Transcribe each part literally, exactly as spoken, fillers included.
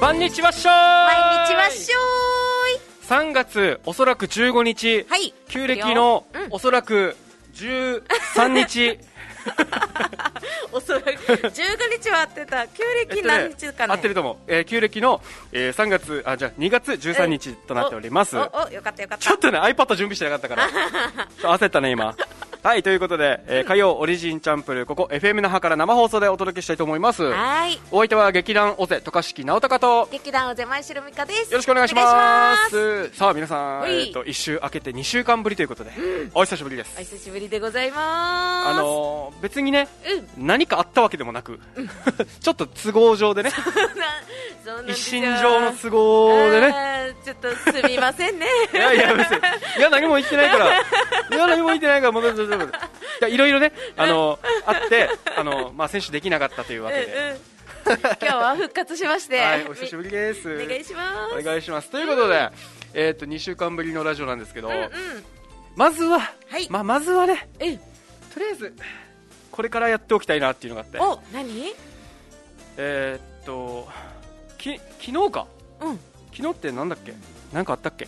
晩日はっしょーい。 毎日はっしょーい。 さんがつおそらくじゅうごにち、 はい、 旧暦の、うん、おそらくじゅうさんにちおそらくじゅうごにちは合ってた。旧暦何日かね、 合ってると思う、えー、旧暦の、えー、さんがつあじゃあにがつじゅうさんにちとなっております。 おおおよかったよかった。 ちょっとね iPad 準備してなかったからちょ焦ったね今はい、ということで、えー、火曜オリジンチャンプル、ここ エフエム 那覇から生放送でお届けしたいと思います。 はい、 お相手は劇団尾瀬渡嘉敷直隆と劇団尾瀬前城美香です。 よろしくお願いします。さあ皆さん、えー、といっ週明けてにしゅうかんぶりということで、うん、お久しぶりです。 お久しぶりでございます。 あのー、別にね、 うん、 何かあったわけでもなく、うん、ちょっと都合上でね一身上の都合でね、 ちょっとすみませんねいやいや別にいや何も言ってないからいや何も言ってないから戻って戻っていろいろね、あのあってあの、まあ、選手できなかったというわけで、 うんうん、今日は復活しまして、 はい、お久しぶりです。 お願いしますお願いしますということで、うん、えー、とにしゅうかんぶりのラジオなんですけど、うんうん、まずは、はい、まあ、まずはね、うん、とりあえずこれからやっておきたいなっていうのがあって、 お、何？ えー、っとき昨日か、うん、昨日ってなんだっけ、なんかあったっけ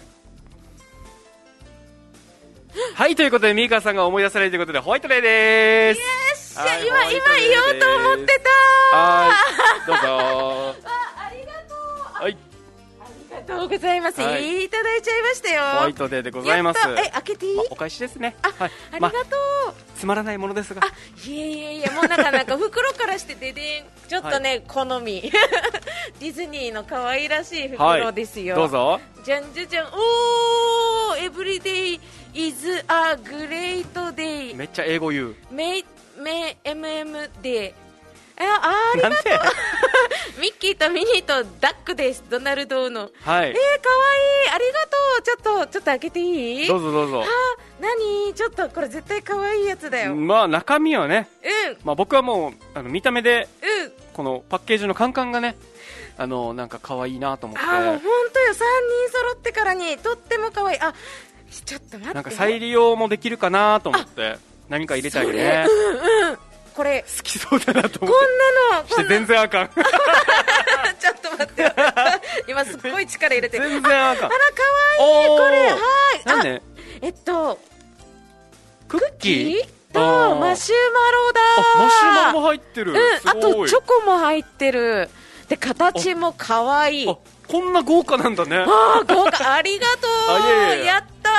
はい、ということでミーカーさんが思い出されるということでホワイトデーでーす。 よっしゃ、はい、今今言おうと思ってた。 はい、どうぞあ、ありがとう。はい、ありがとうございます、はい、いただいちゃいましたよ。 ホワイトデーでございます。 え、開けていい？ まあ、お返しですね。 あ、はい、ありがとう、まあ、 つまらないものですが、 あ、いやいやいや、もうなんかなんか袋からしてででんちょっとね、はい、好みディズニーの可愛らしい袋ですよ、 はい、どうぞ。 じゃんじゃじゃん。おー、エブリデイis a great day。 めっちゃ英語言う。 メイメ エムエム デー。あ、ありがとうミッキーとミニーとダックです。ドナルドの、はい、えー、かわいい。ありがとう。ちょっとちょっと開けていい？ どうぞどうぞ。 あ、何？ちょっとこれ絶対かわいいやつだよ。 まあ中身はね、 うん、 まあ、僕はもうあの見た目で、 うん、 このパッケージのカンカンがね、あのなんか可愛いなと思って。 あ、もう本当よ、さんにん揃ってからにとっても可愛い。あ、ちょっと待って、 なんか再利用もできるかなと思って何か入れたいね。 うんうん、これ好きそうだなと思って。 こんなのして全然あかんちょっと待って今すっごい力入れてる。 全然あかん。 あら、かわいい。これ、はい、 なんで、 えっとクッキーとマシュマロだ。 あ、マシュマロも入ってる、うん、 あとチョコも入ってる。で、形もかわいい。 あ、こんな豪華なんだね。 あ、豪華。ありがとう。いやいやいや、やった、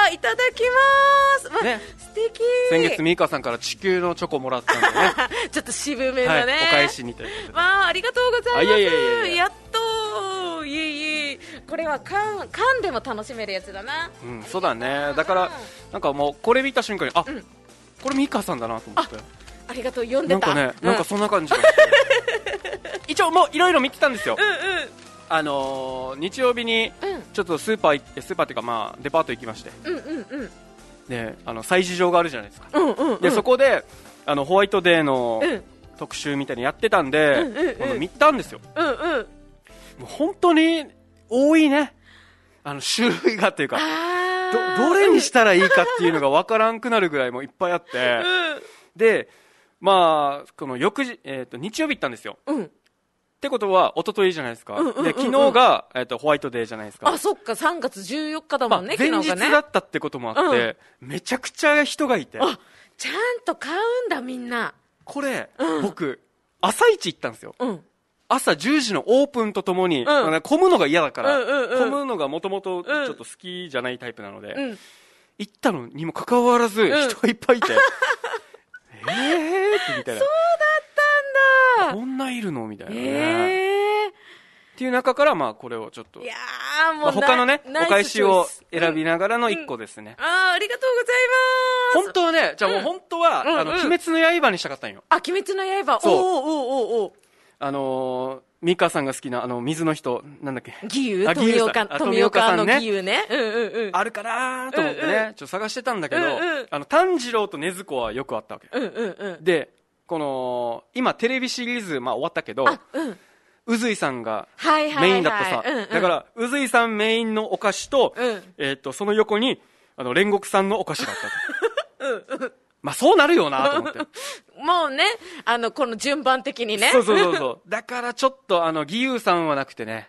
いただきます、ま、ね、素敵。 先月ミーカさんから地球のチョコもらったんでねちょっと渋めのね、はい、 お返しにということで、 まあ、ありがとうございます。 いやいやいやいや、 やっと、いえいえ、これは缶、缶でも楽しめるやつだな。 うん、そうだね。だからなんかもうこれ見た瞬間に、あ、うん、これミーカさんだなと思って。 あ, ありがとう。読んでた。 なんかね、うん、なんかそんな感じが一応もういろいろ見てたんですよ。 うんうん、 あのー、日曜日にちょっとスーパースーパーっていうか、まあデパート行きまして、 うんうんうん、 で、あの催事場があるじゃないですか、 うんうんうん、 でそこであのホワイトデーの特集みたいにやってたんで、うんうんうん、見たんですよ、うんうん、もう本当に多いね、あの種類がっていうか、ど, どれにしたらいいかっていうのが分からんくなるぐらいもいっぱいあって、うん、でまあこの翌日、えー、と日曜日行ったんですよ、うん、ってことは一昨日じゃないですか、うんうんうんうん、で昨日が、えー、とホワイトデーじゃないですか。 あ、そっか、さんがつじゅうよっかだもんね、 まあ、前日だったってこともあって、うん、めちゃくちゃ人がいて、 あ、ちゃんと買うんだみんな。 これ、うん、僕朝一行ったんですよ、うん、朝じゅうじのオープンとともに、うん、混むのが嫌だから、うんうんうん、混むのがもともとちょっと好きじゃないタイプなので、うん、行ったのにもかかわらず人がいっぱいいて、うんえーってみたいな。 そうだったんだ。 こんないるのみたいなね、 えー、 っていう中からまあこれをちょっと、 いやーもう、 まあ、他のねお返しを選びながらのいっこですね、 うんうん、あー、ありがとうございます。 本当はね、じゃあもう本当は、うん、あの、うん、鬼滅の刃にしたかったんよ。 あ、鬼滅の刃。 そう、 おーおーおーおー、 あのーミカさんが好きなあの水の人なんだっけ、 義勇、富岡、富岡の義勇ね、うんうんうん、 あるかなと思ってね、うんうん、ちょっと探してたんだけど、うんうん、あの炭治郎と禰豆子はよくあったわけ、 うんうんうん、でこの今テレビシリーズ、まあ、終わったけど、宇髄、うん、さんがメインだったさ、はいはいはい、だから宇髄さんメインのお菓子と、うん、えー、とその横にあの煉獄さんのお菓子があったとうん、うん、まあそうなるよなと思ってもうね、あのこの順番的にね、 そうそうそうそうだからちょっとあの義勇さんはなくてね、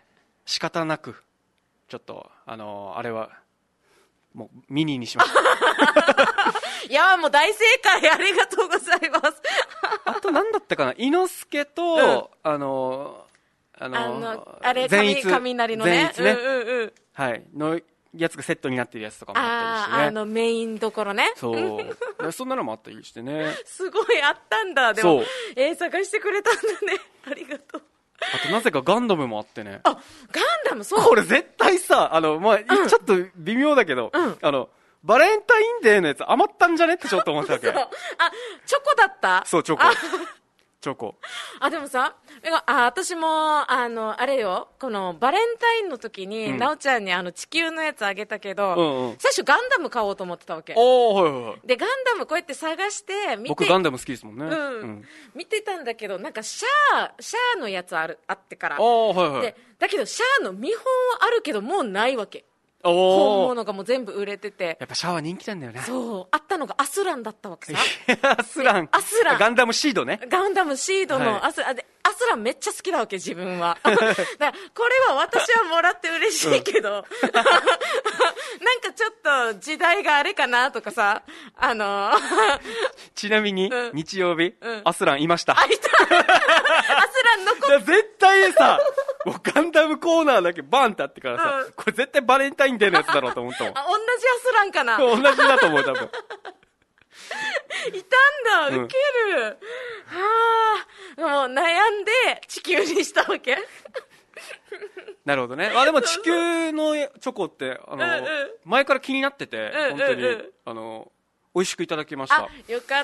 仕方なくちょっとあのー、あれはもうミニにしましたいやもう大正解、ありがとうございますあと何だったかな、伊之助と、うん、あのー、あのー、 あのあれ善逸雷のね、 善逸ね、 うんうんうん、 はいのやつがセットになってるやつとかもあったりしてね、 ああのメインどころね、 そうそんなのもあったりしてねすごいあったんだ。でもえー、探してくれたんだね、ありがとう。 あとなぜかガンダムもあってね、 あガンダム、そうこれ絶対さあの、まあうん、ちょっと微妙だけど、うん、あのバレンタインデーのやつ余ったんじゃねってちょっと思ったわけあチョコだった、 そうチョコチョコあでもさあ私もあのあれよ、このバレンタインの時に、うん、なおちゃんにあの地球のやつあげたけど、うんうん、最初ガンダム買おうと思ってたわけ。 お、はいはいはい、 でガンダムこうやって探して見て、 僕ガンダム好きですもんね、うんうん、見てたんだけどなんかシャアシャアのやつあるあってから、 お、はいはい、 でだけどシャアの見本あるけどもうないわけ。本物がもう全部売れてて、 やっぱシャワー人気なんだよね。 そうあったのがアスランだったわけさアスランアスランガンダムシードね、 ガンダムシードのアスラン、はい、でアスランめっちゃ好きなわけ自分はだからこれは私はもらって嬉しいけど、うん、なんかちょっと時代があれかなとかさ、あのー、 ちなみに、うん、日曜日、うん、アスランいました。 あいたアスラン残っ絶対さもうガンダムコーナーだけバンってあってからさ、うん、これ絶対バレンタインデーのやつだろうと思ったもん。 あ、同じアスランかな同じだと思う多分いたんだ、ウケる、うん、はあ、もう悩んで地球にしたわけなるほどね。あでも地球のチョコってあの、うんうん、前から気になってて、うんうんうん、本当にあの美味しくいただきました。 あ、よかった。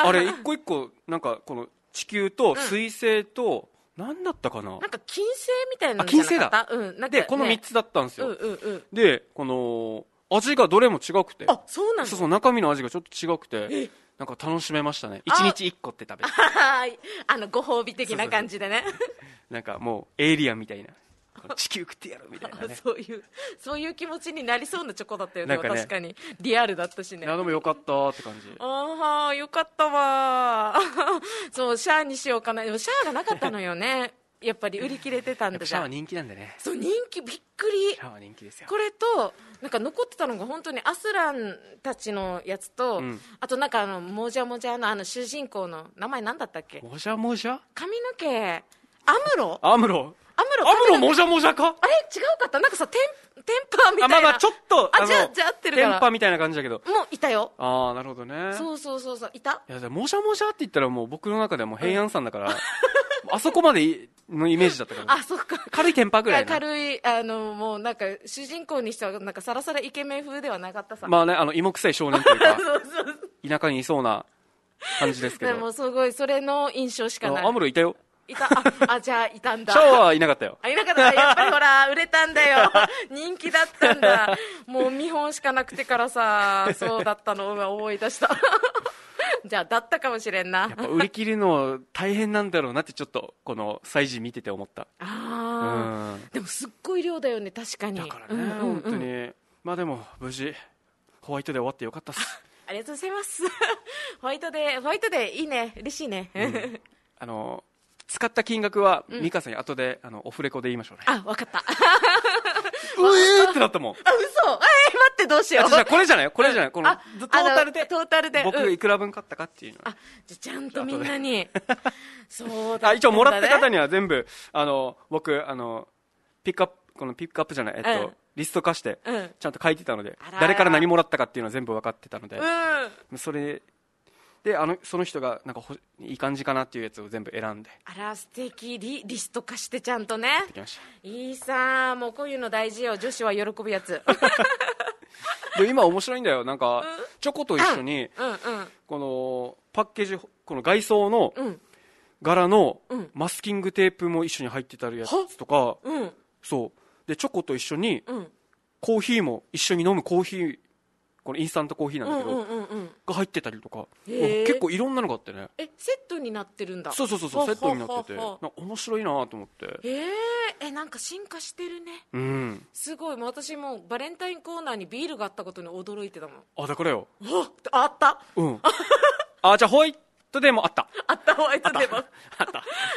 あれ一個一個なんかこの地球と水星と、うん、何だったかな、 なんか金星みたいなのじゃなかった？ あ、金星だ、 うん、なんかね、 でこのみっつだったんですよ、 うんうんうん、 でこの味がどれも違くて、 あ、そうなの？ そうそう、中身の味がちょっと違くてなんか楽しめましたね。いちにちいっこって食べてあのご褒美的な感じでねそうそうそうなんかもうエイリアンみたいな地球食ってやるみたいなねそういうそういう気持ちになりそうなチョコだったよ ね, ね確かにリアルだったしね。 いやでもよかったって感じ。 ああよかったわそうシャアにしようかな。でもシャアがなかったのよねやっぱり売り切れてたんだじゃん。 シャアは人気なんでね。 そう人気びっくり。 シャアは人気ですよ。 これとなんか残ってたのが本当にアスランたちのやつと、うん、あとなんかあのもじゃもじゃのあの主人公の名前なんだったっけ？ もじゃもじゃ髪の毛アムロアムロアムロアムロもじゃもじゃか。 あれ違うかった。なんかさテンテンパーみたいな。 あまあまあちょっとあじゃじゃ合ってるからテンパみたいな感じだけどもういたよ。 ああなるほどね。 そうそうそうそういた。 いやもじゃもじゃって言ったらもう僕の中ではもう平安さんだから、うん、あそこまでのイメージだったからあそっか軽いテンパぐらいな。 軽いあのもうなんか主人公にしてはなんかサラサライケメン風ではなかったさ。 まあねあの芋臭い少年というかそうそう田舎にいそうな感じですけどでもすごいそれの印象しかない。 アムロいたよ。 いた あ, あじゃあいたんだ。 シャワーはいなかったよ。 あいなかった。やっぱりほら売れたんだよ人気だったんだもう見本しかなくてからさそうだったのを思い出したじゃあだったかもしれんな。 やっぱ売り切るの大変なんだろうなってちょっとこの催事見てて思った。 あ、うん、でもすっごい量だよね確かに。 だからね、うんうんうん、本当にまあでも無事ホワイトデー終わってよかったっすありがとうございますホワイトデーホワイトデーいいね嬉しいね、うん、 あの使った金額は美香さんに後で、うん、あのオフレコで言いましょうね。 あ、分かったうえーってなったもん。あ、 嘘。えー、待ってどうしよう。 じゃあこれじゃないこれじゃない、うん、このトータルでトータルで僕いくら分買ったかっていうの、 うん、あ、じゃあちゃんとみんなにそうだったんだ、ね、 あ一応もらった方には全部あの僕あのピックアップこのピックアップじゃないえっと、うん、リスト化して、うん、ちゃんと書いてたので誰から何もらったかっていうのは全部分かってたので、うん、それであのその人がなんかほいい感じかなっていうやつを全部選んで。 あら素敵 リ, リスト化してちゃんとね。 できました。 いいさもうこういうの大事よ女子は喜ぶやつで今面白いんだよなんか、うん、チョコと一緒に、 うんうんうん、 このパッケージこの外装の柄のマスキングテープも一緒に入ってたるやつとか、 うん、 そうでチョコと一緒に、うん、コーヒーも一緒に飲むコーヒーこのインスタントコーヒーなんだけど、うんうんうんうん、が入ってたりとか結構いろんなのがあってね。 えセットになってるんだ。 そうそうそうそうセットになっててな面白いなと思って。 えー、えなんか進化してるね、 うん、 すごい。私もバレンタインコーナーにビールがあったことに驚いてたもん。 あだからよあった、 うん、あじゃあホワイトデーもあったあったホワイトデーもあった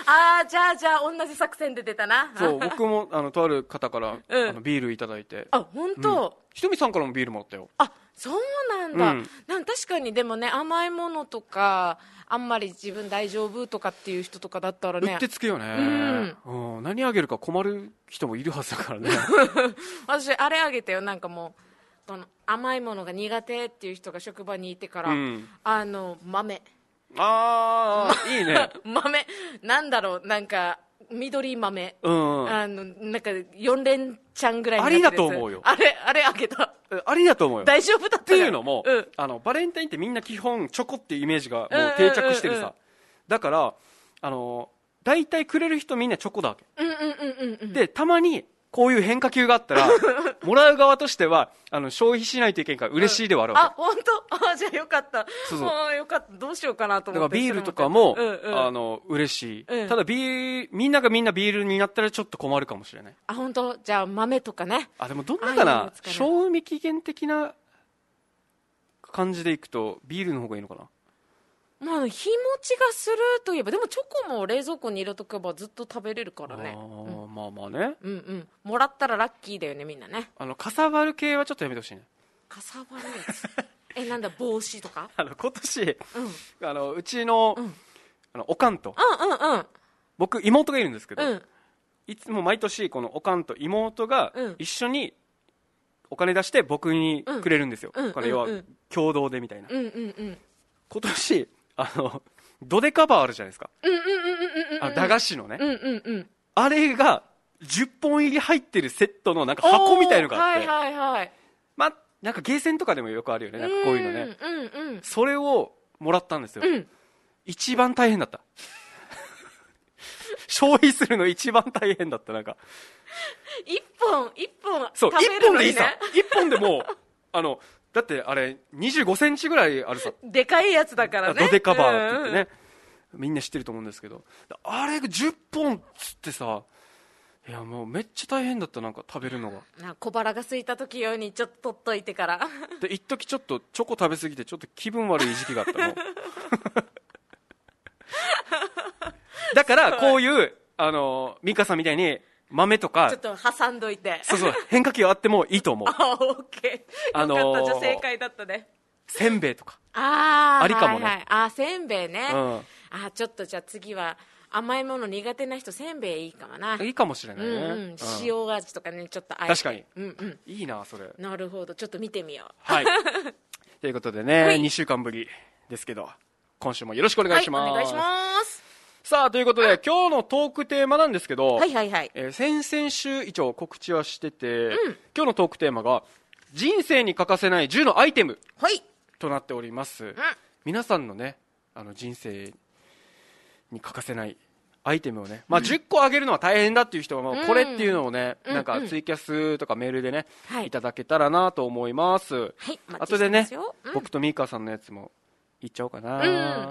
ああ、じゃあじゃあ同じ作戦で出たな。 そう、僕もあのとある方から、うん、あのビールいただいて。 あ、本当、うん、 ひとみさんからもビールもらったよ。 あ、そうなんだ、うん、なん確かにでもね、甘いものとかあんまり自分大丈夫とかっていう人とかだったらね、 うってつけよね、うんうん、何あげるか困る人もいるはずだからね。 私あれあげたよ、なんかもうこの甘いものが苦手っていう人が職場にいてから、うん、あの豆、 ああ、いいね。 豆なんだろう、なんか緑豆、うん、あのなんかよん連ちゃんぐらいになってるやつ、 ありだと思うよ。 あれあれあげた、 ありだと思うよ。 大丈夫だったっていうのも、うん、あのバレンタインってみんな基本チョコっていうイメージがもう定着してるさ、うんうんうんうん、だからあの大体くれる人みんなチョコだわけ、うんうんうんうん、でたまにこういう変化球があったらもらう側としてはあの消費しないといけんから嬉しいではあるわけ、うん、 あ、本当、あ、じゃあよかった。そうそう、あ、よかった。どうしようかなと思って。 だからビールとかも、うんうん、あの嬉しい、うん、ただビーみんながみんなビールになったらちょっと困るかもしれない。 あ、本当、じゃあ豆とかね。 あ、でもどんなかな、賞味期限的な感じでいくとビールの方がいいのかな。 まあ、日持ちがするといえば、でもチョコも冷蔵庫に入れとけばずっと食べれるからね。あ、 うん、まあまあね、 うんうん、もらったらラッキーだよね、みんなね。 あのかさばる系はちょっとやめてほしいね。 かさばるやつえ、なんだ、帽子とか。 あの今年、うん、あのうちの、うん、あのおかんと、 うんうんうん、 僕妹がいるんですけど、うん、いつも毎年このおかんと妹が一緒にお金出して僕にくれるんですよ、うん、これ要は共同でみたいな、うんうんうん、今年あのドデカバーあるじゃないですか、駄菓子のね、うんうんうん、あれがじゅっぽん入り入ってるセットのなんか箱みたいのがあって、はいはいはい、まあなんかゲーセンとかでもよくあるよね、なんかこういうのね、うんうんうん、それをもらったんですよ、うん、一番大変だった消費するの一番大変だった。なんか一本一本そう食べるのにね、一本でいいさ、一本でもうあのだってあれにじゅうごセンチぐらいあるさ、 でかいやつだからね、 ドデカバーって言ってね、うんうん、みんな知ってると思うんですけど、あれがじゅっぽんつってさ、いやもうめっちゃ大変だった。なんか食べるのがな、小腹が空いた時用にちょっと取っといてからで一時ちょっとチョコ食べ過ぎてちょっと気分悪い時期があったのだからこういうあのミカさんみたいに豆とかちょっと挟んどいて、 そうそう変化球あってもいいと思う。 あ、オッケー、よかった、じゃあ正解だったね。 せんべいとかあありかもね、 はいはい、あ、せんべいね、うん、あ、ちょっとじゃあ次は甘いもの苦手な人せんべいいいかもな。 いいかもしれないね、うんうん、 塩味とかね、ちょっとあえて、 確かに、うんうん、いいなそれ。 なるほど、ちょっと見てみよう。 はいということでね、はい、にしゅうかんぶりですけど今週もよろしくお願いします。 はい、お願いします。 さあということで今日のトークテーマなんですけど、 はいはいはい、 えー、先々週一応告知はしてて、うん、今日のトークテーマが人生に欠かせないじゅうのアイテム、はい、となっております、うん、皆さんのねあの人生に欠かせないアイテムをね、まあ、じゅっこあげるのは大変だっていう人は、まあ、これっていうのをね、うん、なんかツイキャスとかメールでね、うん、いただけたらなと思います、はい、後でね、うん、僕とミーカーさんのやつもいっちゃおうかな、うん、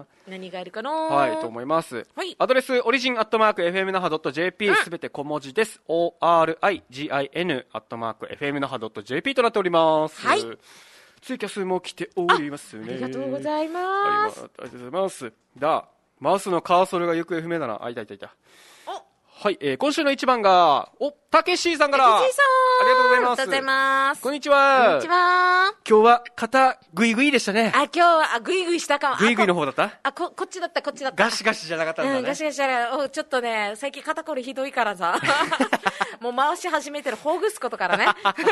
何があるかな、 はいと思います、はい、アドレスオリジンアットマーク エフエムナハドットジェーピー すべて小文字です、 オーアールアイジン アットマーク エフエムナハドットジェーピー となっております、はい、ツイキャスも来ておりますね。 あ, ありがとうございます。 ありがとうございます。だマウスのカーソルが行方不明だな。あ、いたいたいた。はい、えー、今週の一番がおたけしーさんから、 たけしさん、 ありがとうございます。 ありがとうございます。 こんにちは。 こんにちは。 今日は肩グイグイでしたね。 あ、今日はあグイグイしたかも。 グイグイの方だった？ あ、ここっちだったこっちだった。 ガシガシじゃなかったんだね。 うん、ガシガシじゃない。お、ちょっとね最近肩こりひどいからさもう回し始めてる、ほぐすことからね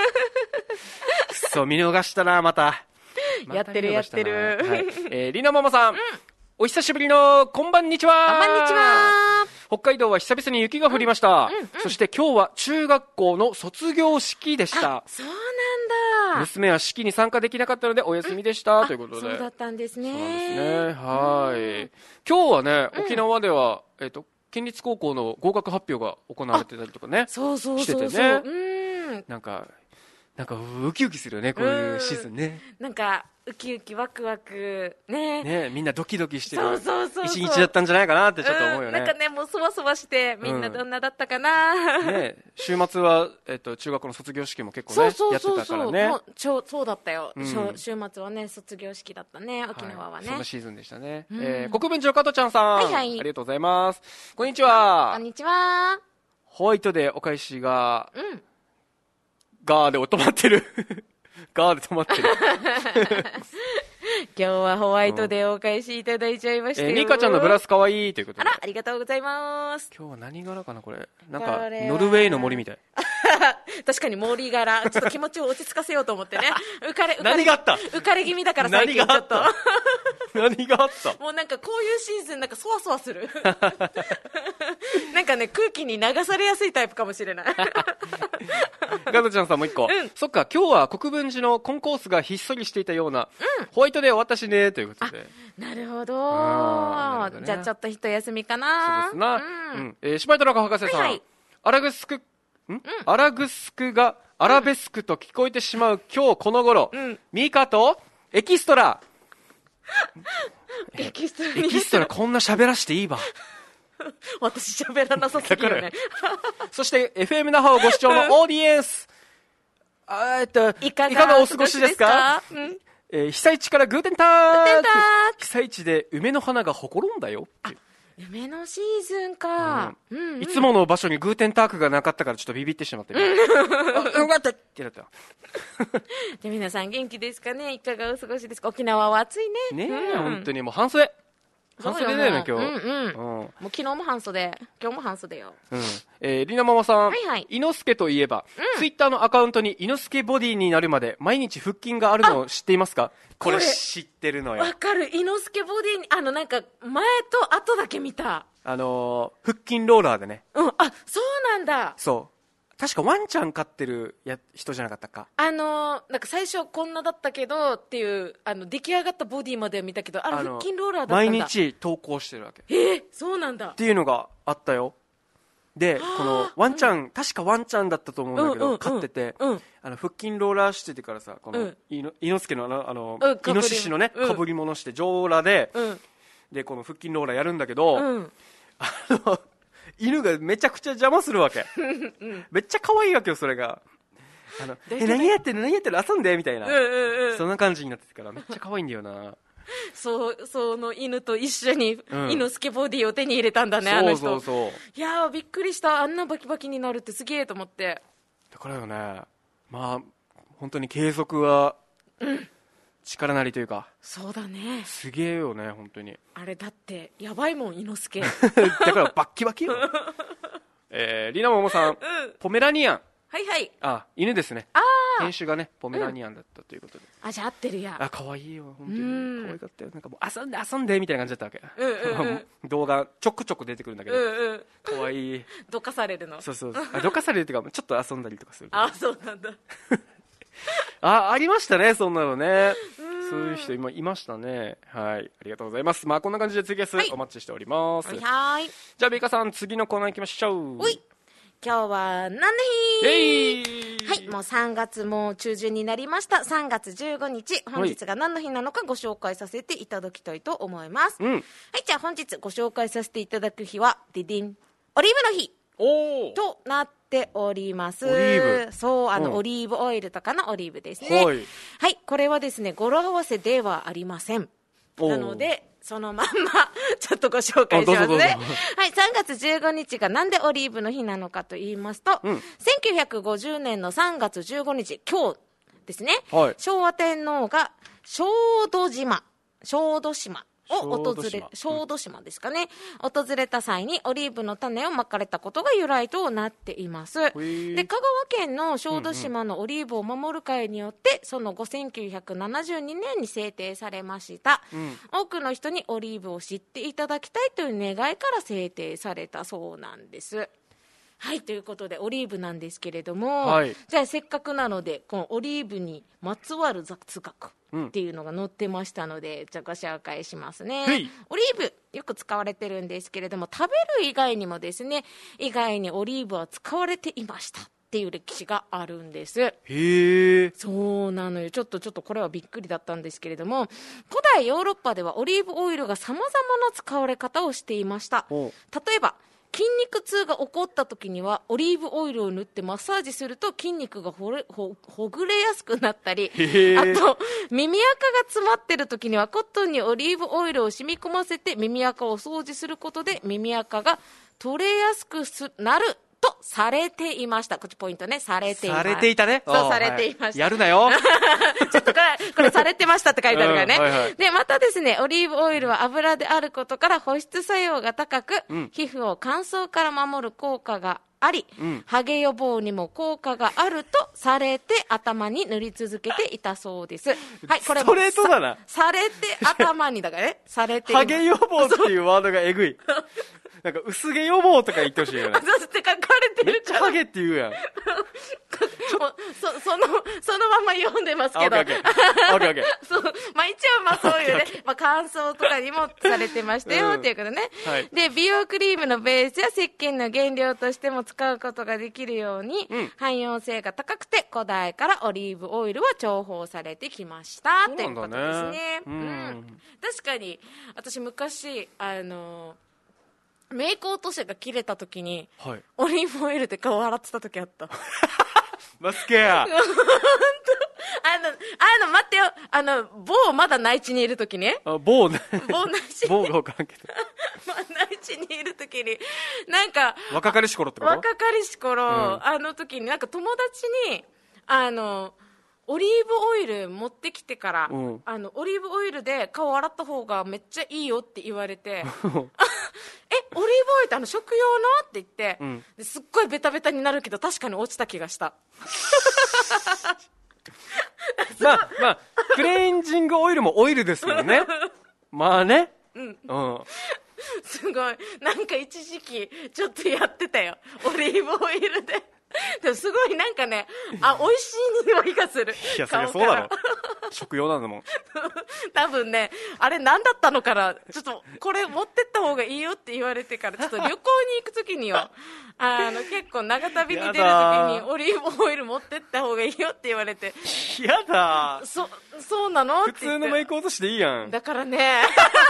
そう見逃したなまた。 やってるやってる、 はい、えー、りなママさん、うん、お久しぶりのこんばんにちは。 こんばんにちは。 北海道は久々に雪が降りました、うんうんうん、そして今日は中学校の卒業式でした。 そうなんだ。 娘は式に参加できなかったのでお休みでした、うん、ということで。 そうだったんですね。 そうなんですね。はい、うん、今日はね沖縄では、うん、えーと県立高校の合格発表が行われてたりとかね、 そうそうそうそう、 しててね、 うん、 なんかなんかウキウキするよねこういうシーズンね、 うんうん、なんかウキウキワクワクねね、みんなドキドキしてるそうそうそうそう一日だったんじゃないかなってちょっと思うよね、 うん、なんかねもうそわそわしてみんなどんなだったかな、 うんね、週末は、えっと、中学校の卒業式も結構ねそうそうそうそうやってたからね。 もうちょそうだったよ、 うん、 週末はね卒業式だったね沖縄はね、 はい、そんなシーズンでしたね、 うんえー、国分寺の加藤ちゃんさん、 はいはい、 ありがとうございます。こんにちは。 こんにちは。 ホワイトでお返しが、 うん、 ガーで止まってるガーで止まってる今日はホワイトでお返しいただいちゃいましたよ、 えー、ニカちゃんのブラスかわいいということで、 あらありがとうございます。 今日は何柄かなこれ、なんかノルウェーの森みたい確かに森柄、ちょっと気持ちを落ち着かせようと思ってね浮かれ浮かれ何があった浮かれ気味だから最近ちょっと何があったもうなんかこういうシーズンなんかそわそわするなんかね空気に流されやすいタイプかもしれないガトちゃんさんもう一個、 うん、 そっか今日は国分寺のコンコースがひっそりしていたような、うん、ホワイトで終わったしねということで、 なるほど、なるほどね、じゃあちょっと一休みかな。 そうですな、うんうんえー、シマイトラカ博士さん、はいはい、アラグスクん、うん、アラグスクがアラベスクと聞こえてしまう今日この頃、うん、ミカとエキストラエキストラエキストラこんな喋らしていいわ私喋らなさすぎるねそして エフエム 那覇をご視聴のオーディエンスあえっといかがお過ごしですか、うん、えー、被災地からグーテンターク、被災地で梅の花がほころんだよって梅のシーズンか、 うんうんうん、いつもの場所にグーテンタークがなかったからちょっとビビってしまってうんがったってなったで皆さん元気ですかね、いかがお過ごしですか。沖縄は暑いねねえ、うん、本当にもう半袖半袖だよね今日、 うんうんうん、もう昨日も半袖今日も半袖よ、 うんえー、りなママさん、 はいはい、 イノスケといえば、うん、ツイッターのアカウントにイノスケボディになるまで毎日腹筋があるのを知っていますか。これ知ってるのよ。 わかる、イノスケボディにあのなんか前と後だけ見た、 あのー、腹筋ローラーでね、 うん、あそうなんだ、 そう確かワンちゃん飼ってるや人じゃなかったか。 あのー、なんか最初こんなだったけどっていうあの出来上がったボディまでは見たけど、あの腹筋ローラーだったんだ。 毎日投稿してるわけ。 えー、そうなんだっていうのがあったよ。でこのワンちゃん、うん、確かワンちゃんだったと思うんだけど、うんうんうん、飼ってて、うん、あの腹筋ローラーしててからさ、この、うん、イノイノスケのあの、あのうん、イノシシのね、かぶり物して上裸で、うん、でこの腹筋ローラーやるんだけど、うん、あの犬がめちゃくちゃ邪魔するわけ、うん、めっちゃ可愛いわけよそれが。あのえ何やってる何やってる遊んでみたいな、うんうんうん、そんな感じになってたからめっちゃ可愛いんだよなそうその犬と一緒に、うん、犬スケボディを手に入れたんだね、あの人。 そうそうそう、 いやーびっくりした、あんなバキバキになるってすげえと思って。 だからよね、まあ本当に継続は、うん力なりというか。 そうだね、 すげえよね本当に。あれだってやばいもんイノスケだからバッキバキよえー、リナモモさん、うん、ポメラニアン、 はいはい、 あ犬ですね。 あ犬種がねポメラニアンだったということで、 うん、あじゃあ合ってるや。 あ可愛いよ本当に可愛かったよ。なんかもう遊んで遊んでみたいな感じだったわけ、うんうんうん、動画ちょくちょく出てくるんだけど、うんうん、可愛いどかされるの。 そうそうあどかされるっていうかちょっと遊んだりとかする。 あそうなんだあありましたねそんなのね。そういう人今いましたね。はい、ありがとうございます。まあこんな感じでツイキャスお待ちしております。 はい、はいじゃあメイカさん次のコーナー行きましょう。 おい今日は何の日。はいもうさんがつも中旬になりました。さんがつじゅうごにち本日が何の日なのかご紹介させていただきたいと思います、うん、はいじゃあ本日ご紹介させていただく日はディディンオリーブの日おとなっております。 オリーブ、 そうあの、うん、オリーブオイルとかのオリーブですね。はい、はい、これはですね語呂合わせではありません。なのでそのまんまちょっとご紹介しますね。はい、さんがつじゅうごにちがなんでオリーブの日なのかと言いますと、うん、せんきゅうひゃくごじゅうねんのさんがつじゅうごにち今日ですね、はい、昭和天皇が小豆島小豆島を訪れ小豆島ですかね、うん、訪れた際にオリーブの種をまかれたことが由来となっています。で香川県の小豆島のオリーブを守る会によって、うんうん、その後せんきゅうひゃくななじゅうにねんに制定されました、うん、多くの人にオリーブを知っていただきたいという願いから制定されたそうなんです。はいということでオリーブなんですけれども、はい、じゃあせっかくなのでこのオリーブにまつわる雑学っていうのが載ってましたので、うん、じゃあご紹介しますね。オリーブよく使われてるんですけれども食べる以外にもですね以外にオリーブは使われていましたっっていう歴史があるんです。 へえ。 そうなのよ。ちょっとちょっとこれはびっくりだったんですけれども、古代ヨーロッパではオリーブオイルが様々な使われ方をしていました。例えば筋肉痛が起こった時にはオリーブオイルを塗ってマッサージすると筋肉がほれ ほ, ほぐれやすくなったり、あと耳垢が詰まってる時にはコットンにオリーブオイルを染み込ませて耳垢を掃除することで耳垢が取れやすくなるとされていました。こっちポイントね。されていまされていたね。 そうされていました、 はい、やるなよちょっとこれこれされてましたって書いてあるからね、 うんはいはい、 でまたですね、オリーブオイルは油であることから保湿作用が高く、うん、皮膚を乾燥から守る効果があり、うん、ハゲ予防にも効果があるとされて頭に塗り続けていたそうです。はい、これもストレートだな。 さ, されて頭にだからね、されてハゲ予防っていうワードがえぐいなんか薄毛予防とか言ってほしいよね。 そうって書かれてるから。 ハゲって言うやんそ, そ, のそのまま読んでますけど、そう、まあ、一応まあそういうね、まあ、乾燥とかにもされてましたよ、うん、っていうことね、はい、で美容クリームのベースや石鹸の原料としても使うことができるように、うん、汎用性が高くて古代からオリーブオイルは重宝されてきましたということですね、うん、うん、確かに私昔あのメイク落としが切れた時に、はい、オリーブオイルで顔洗ってた時あったマスケやあの、あの、待ってよ。あの、某まだ内地にいるときね。 あ、某ね。 某内地。 某が分からんけど。 まあ、内地にいるときに、なんか、 若かりし頃ってこと？ 若かりし頃、うん、あの時に、なんか友達に、あの、オリーブオイル持ってきてから、うん、あの、オリーブオイルで顔洗った方がめっちゃいいよって言われて、え、オリーブオイルってあの食用のって言って、うん、すっごいベタベタになるけど確かに落ちた気がしたまあまあクレンジングオイルもオイルですよねまあね、うん、うん、 すごいなんか一時期ちょっとやってたよオリーブオイルででもすごいなんかね、あ、美味しい匂いがする。 いや、そりゃそうだろ。食用なんだもん。 多分ね、あれ何だったのかな、ちょっとこれ持ってった方がいいよって言われてから、ちょっと旅行に行くときには、あの、結構長旅に出るときにオリーブオイル持ってった方がいいよって言われて。 やだ。 そ、そうなの？ 普通のメイク落としでいいやん。 だからね、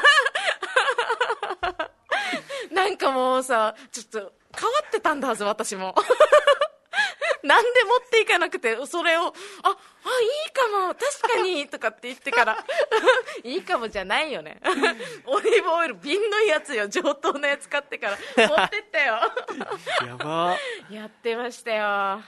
なんかもうさ、ちょっと変わってたんだはず、私も。なんで持っていかなくて、それを、あ、あ、いいかも、確かに、とかって言ってから、いいかもじゃないよね。オリーブオイル、瓶のやつよ、上等のやつ買ってから、持ってったよ。 やば。 やってましたよ。はい。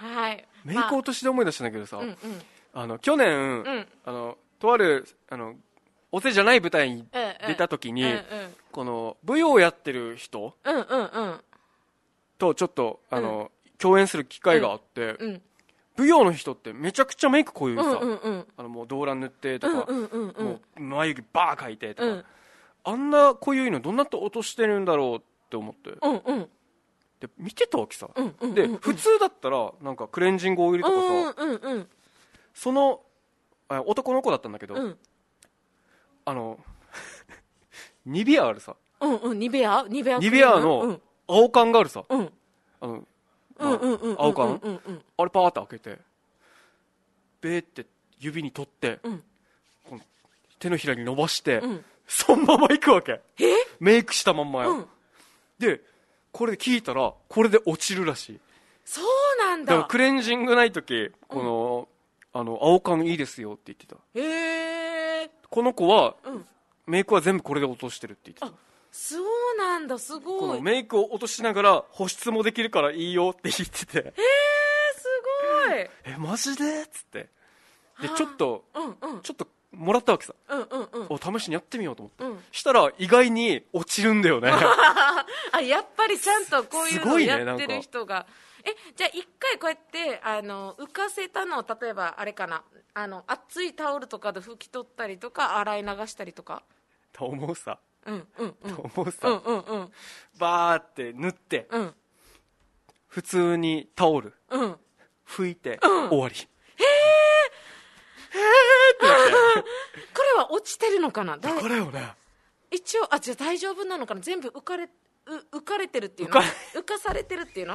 メイク落としで思い出したんだけどさ、まあ、うんうん、あの、去年、うん、あの、とある、あの、お世じゃない舞台に出た時に、うんうんうん、この、舞踊をやってる人、うんうんうん、と、ちょっと、あの、うん共演する機会があって、うんうん、舞踊の人ってめちゃくちゃメイクこういうさ、うんうんうん、あのもう動乱塗ってとか、うんうんうんうん、もう眉毛バー描いてとか、うん、あんなこういうのどんなと落としてるんだろうって思って、うんうん、で見てたわけさ、うんうんうんうん、で普通だったらなんかクレンジングオイルとかさ、うんうんうん、その男の子だったんだけど、うん、あのニベアあるさ、 うんうん、ニベアニベアニベアの青缶があるさ、うん、あのまあ、青缶あれパーって開けてベーって指に取って、うん、この手のひらに伸ばして、うん、そのまま行くわけ。メイクしたまんまよ、うん、でこれで聞いたらこれで落ちるらしい。 そうなんだ。 だからクレンジングない時この、うん、あの青缶いいですよって言ってた。 へえ。 この子は、うん、メイクは全部これで落としてるって言ってた。 あ、そうなんだ、すごい。 このメイクを落としながら保湿もできるからいいよって言ってて、 へー、すごい。 え、マジでっつってでちょっと、うんうん、ちょっともらったわけさ、うんうんうん、お試しにやってみようと思って、うん、したら意外に落ちるんだよねあ、やっぱりちゃんとこういうのをやってる人が、ね、え、じゃあ一回こうやってあの浮かせたのを例えばあれかな、あの熱いタオルとかで拭き取ったりとか洗い流したりとかと思うさ、 うんうんうん、 と思うさ、うんうんうん、バーって塗って、うん、普通にタオル、うん、拭いて、うん、終わり。へーへーってなってこれは落ちてるのかな。 だからよね。 一応あ、じゃあ大丈夫なのかな。全部浮かれう浮かれてるっていうの、浮かされてるっていうの。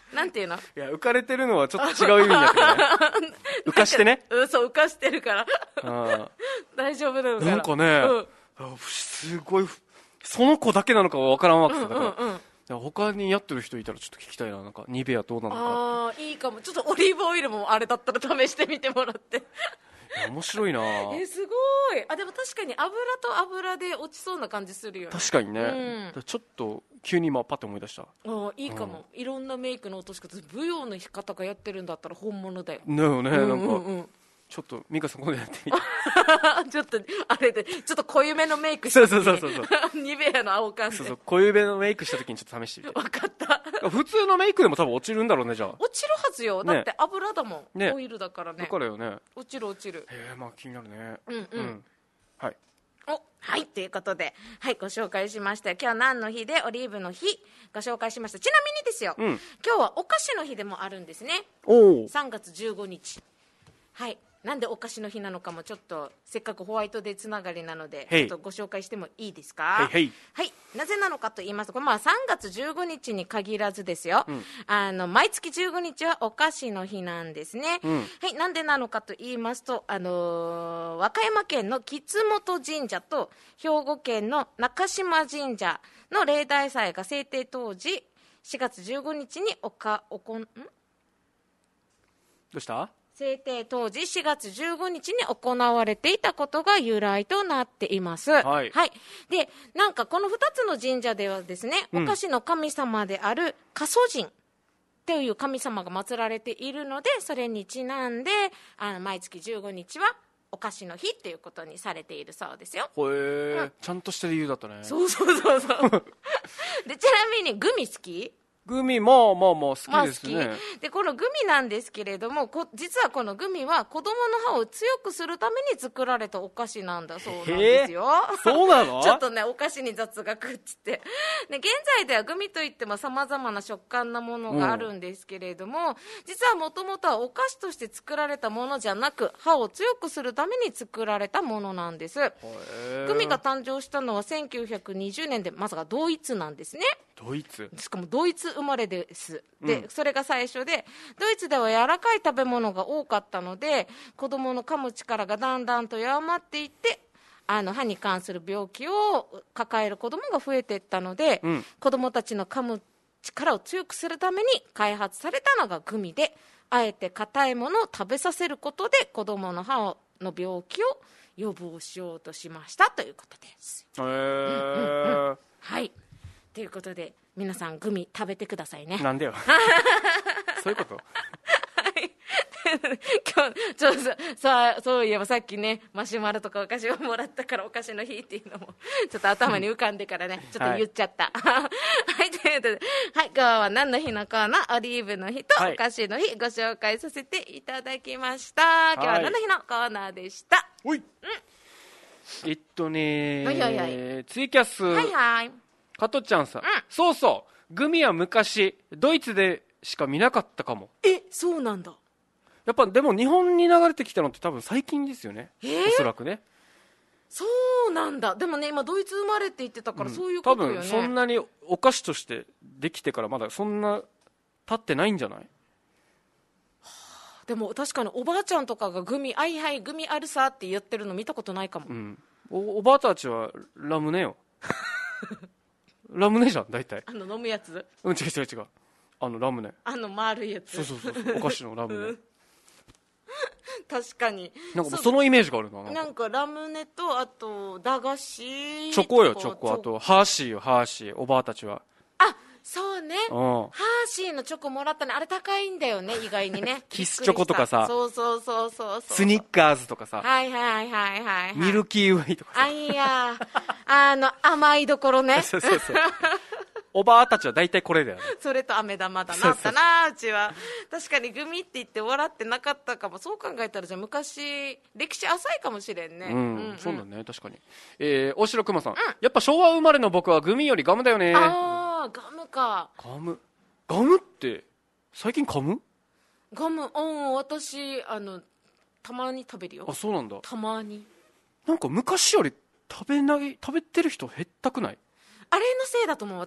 なんていうの？いや、浮かれてるのはちょっと違う意味だけどね。浮かしてね。 うん、そう、浮かしてるから。大丈夫なのかな。 なんかね、うん、すごい、その子だけなのかわからんわけだから。うんうんうん、他にやってる人いたらちょっと聞きたいな。なんかニベアどうなのか。 ああ、いいかも。ちょっとオリーブオイルもあれだったら試してみてもらって。 面白いな。 え、すごい。あ、でも確かに油と油で落ちそうな感じするよね。 確かにね、うん、ちょっと急に今パッと思い出した。 あ、いいかも、うん、いろんなメイクの落とし方、舞踊の方がやってるんだったら本物だよね。よね、なんか、うんうん、ちょっと美香さん今度やってみて。 ちょっとあれでちょっと濃いめのメイクして、ね、 そうそうそうそうニベアの青感で、 そうそう、濃いめのメイクした時にちょっと試してみて。 分かった。 普通のメイクでも多分落ちるんだろうね。じゃあ落ちるはずよ、ね、だって油だもん、ね、オイルだからね。 だからよね、 落ちる落ちる。 へえ、まあ気になるね。 うんうん、うん、 はい。 お、はい、ということで、はい、ご紹介しました。今日は何の日でオリーブの日ご紹介しました。ちなみにですよ、うん、今日はお菓子の日でもあるんですね。 おさんがつじゅうごにち。はい、なんでお菓子の日なのかもちょっとせっかくホワイトデーつながりなのでちょっとご紹介してもいいですか。 へいへい。 はい、なぜなのかと言いますと、これまあさんがつじゅうごにちに限らずですよ、うん、あの毎月じゅうごにちはお菓子の日なんですね、うん、はい、なんでなのかと言いますと、あのー、和歌山県の木本神社と兵庫県の中島神社の例大祭が制定当時しがつじゅうごにちにおかおこんんどうした？ 制定当時しがつじゅうごにちに行われていたことが由来となっています。はい、はい、でなんかこのふたつの神社ではですね、うん、お菓子の神様である過疎神という神様が祀られているので、それにちなんであの毎月じゅうごにちはお菓子の日ということにされているそうですよ。 へえ、うん、ちゃんとした理由だったね。 そうそうそうそうでちなみにグミ好き？ グミ、まあまあまあ好きですね。 まあ、でこのグミなんですけれども、こ実はこのグミは子供の歯を強くするために作られたお菓子なんだそうなんですよ。 そうなの？ ちょっとねお菓子に雑学っつってで現在ではグミといってもさまざまな食感なものがあるんですけれども、うん、実はもともとはお菓子として作られたものじゃなく歯を強くするために作られたものなんです。グミが誕生したのはせんきゅうひゃくにじゅうねんで、まさかドイツなんですね。 ドイツ？ しかもドイツ生まれです。で、うん、それが最初で、ドイツでは柔らかい食べ物が多かったので子供の噛む力がだんだんと弱まっていって、あの歯に関する病気を抱える子供が増えていったので、うん、子供たちの噛む力を強くするために開発されたのがグミで、あえて硬いものを食べさせることで子供の歯の病気を予防しようとしましたということです。 へー、うんうんうん、 はい、ということで皆さんグミ食べてくださいね。 なんでよそういうことはい今日ちょっとさあそういえばさっきねマシュマロとかお菓子をもらったからお菓子の日っていうのもちょっと頭に浮かんでからねちょっと言っちゃった、はい、はい、ということで、はい、今日は何の日のコーナー、オリーブの日とお菓子の日ご紹介させていただきました、はい、今日は何の日のコーナーでした。 おい、うん、えっとねはいはいはい、 ツイキャス、 はいはい、 加トちゃんさん、 うん、 そうそうグミは昔ドイツでしか見なかったかも。 え、そうなんだ。 やっぱでも日本に流れてきたのって多分最近ですよね、えー、おそらくね。 そうなんだ。でもね今ドイツ生まれって言ってたからそういうことよね、 うん、多分そんなにお菓子としてできてからまだそんな経ってないんじゃない？はあ、でも確かにおばあちゃんとかがグミ、はいはいグミあるさって言ってるの見たことないかも、うん、 お, おばあたちはラムネよラムネじゃん大体。 あの飲むやつ？ うん、違う違う違う、あのラムネ、 あの丸いやつ。 そうそうそうそうお菓子のラムネ、うん、 確かになんかもうそのイメージがあるな。 なんか、なんかラムネとあと駄菓子チョコよチョコ、あとハーシーよハーシー、おばあたちは。 あ、そうね、うん、ハーシーのチョコもらったね。あれ高いんだよね意外にねキスチョコとかさ、 そうそうそうそうそう、 スニッカーズとかさ、 はいはいはいはい、はい、 ミルキーウェイとかさ、 あいやあの甘いどころねそうそうそうおばあたちは大体これだよね。 それと飴玉だなったなうちは。確かにグミって言って笑ってなかったかも。そう考えたらじゃあ昔歴史浅いかもしれんね、 うんうんうん、そうだね確かに。えー、大城熊さん、うん、やっぱ昭和生まれの僕はグミよりガムだよね。 あーガムか。 ガムガムって最近噛む？ ガム、うん、私あのたまに食べるよ。 あ、そうなんだ。 たまに。 なんか昔より食べない食べてる人減ったくない？ あれのせいだと思う私。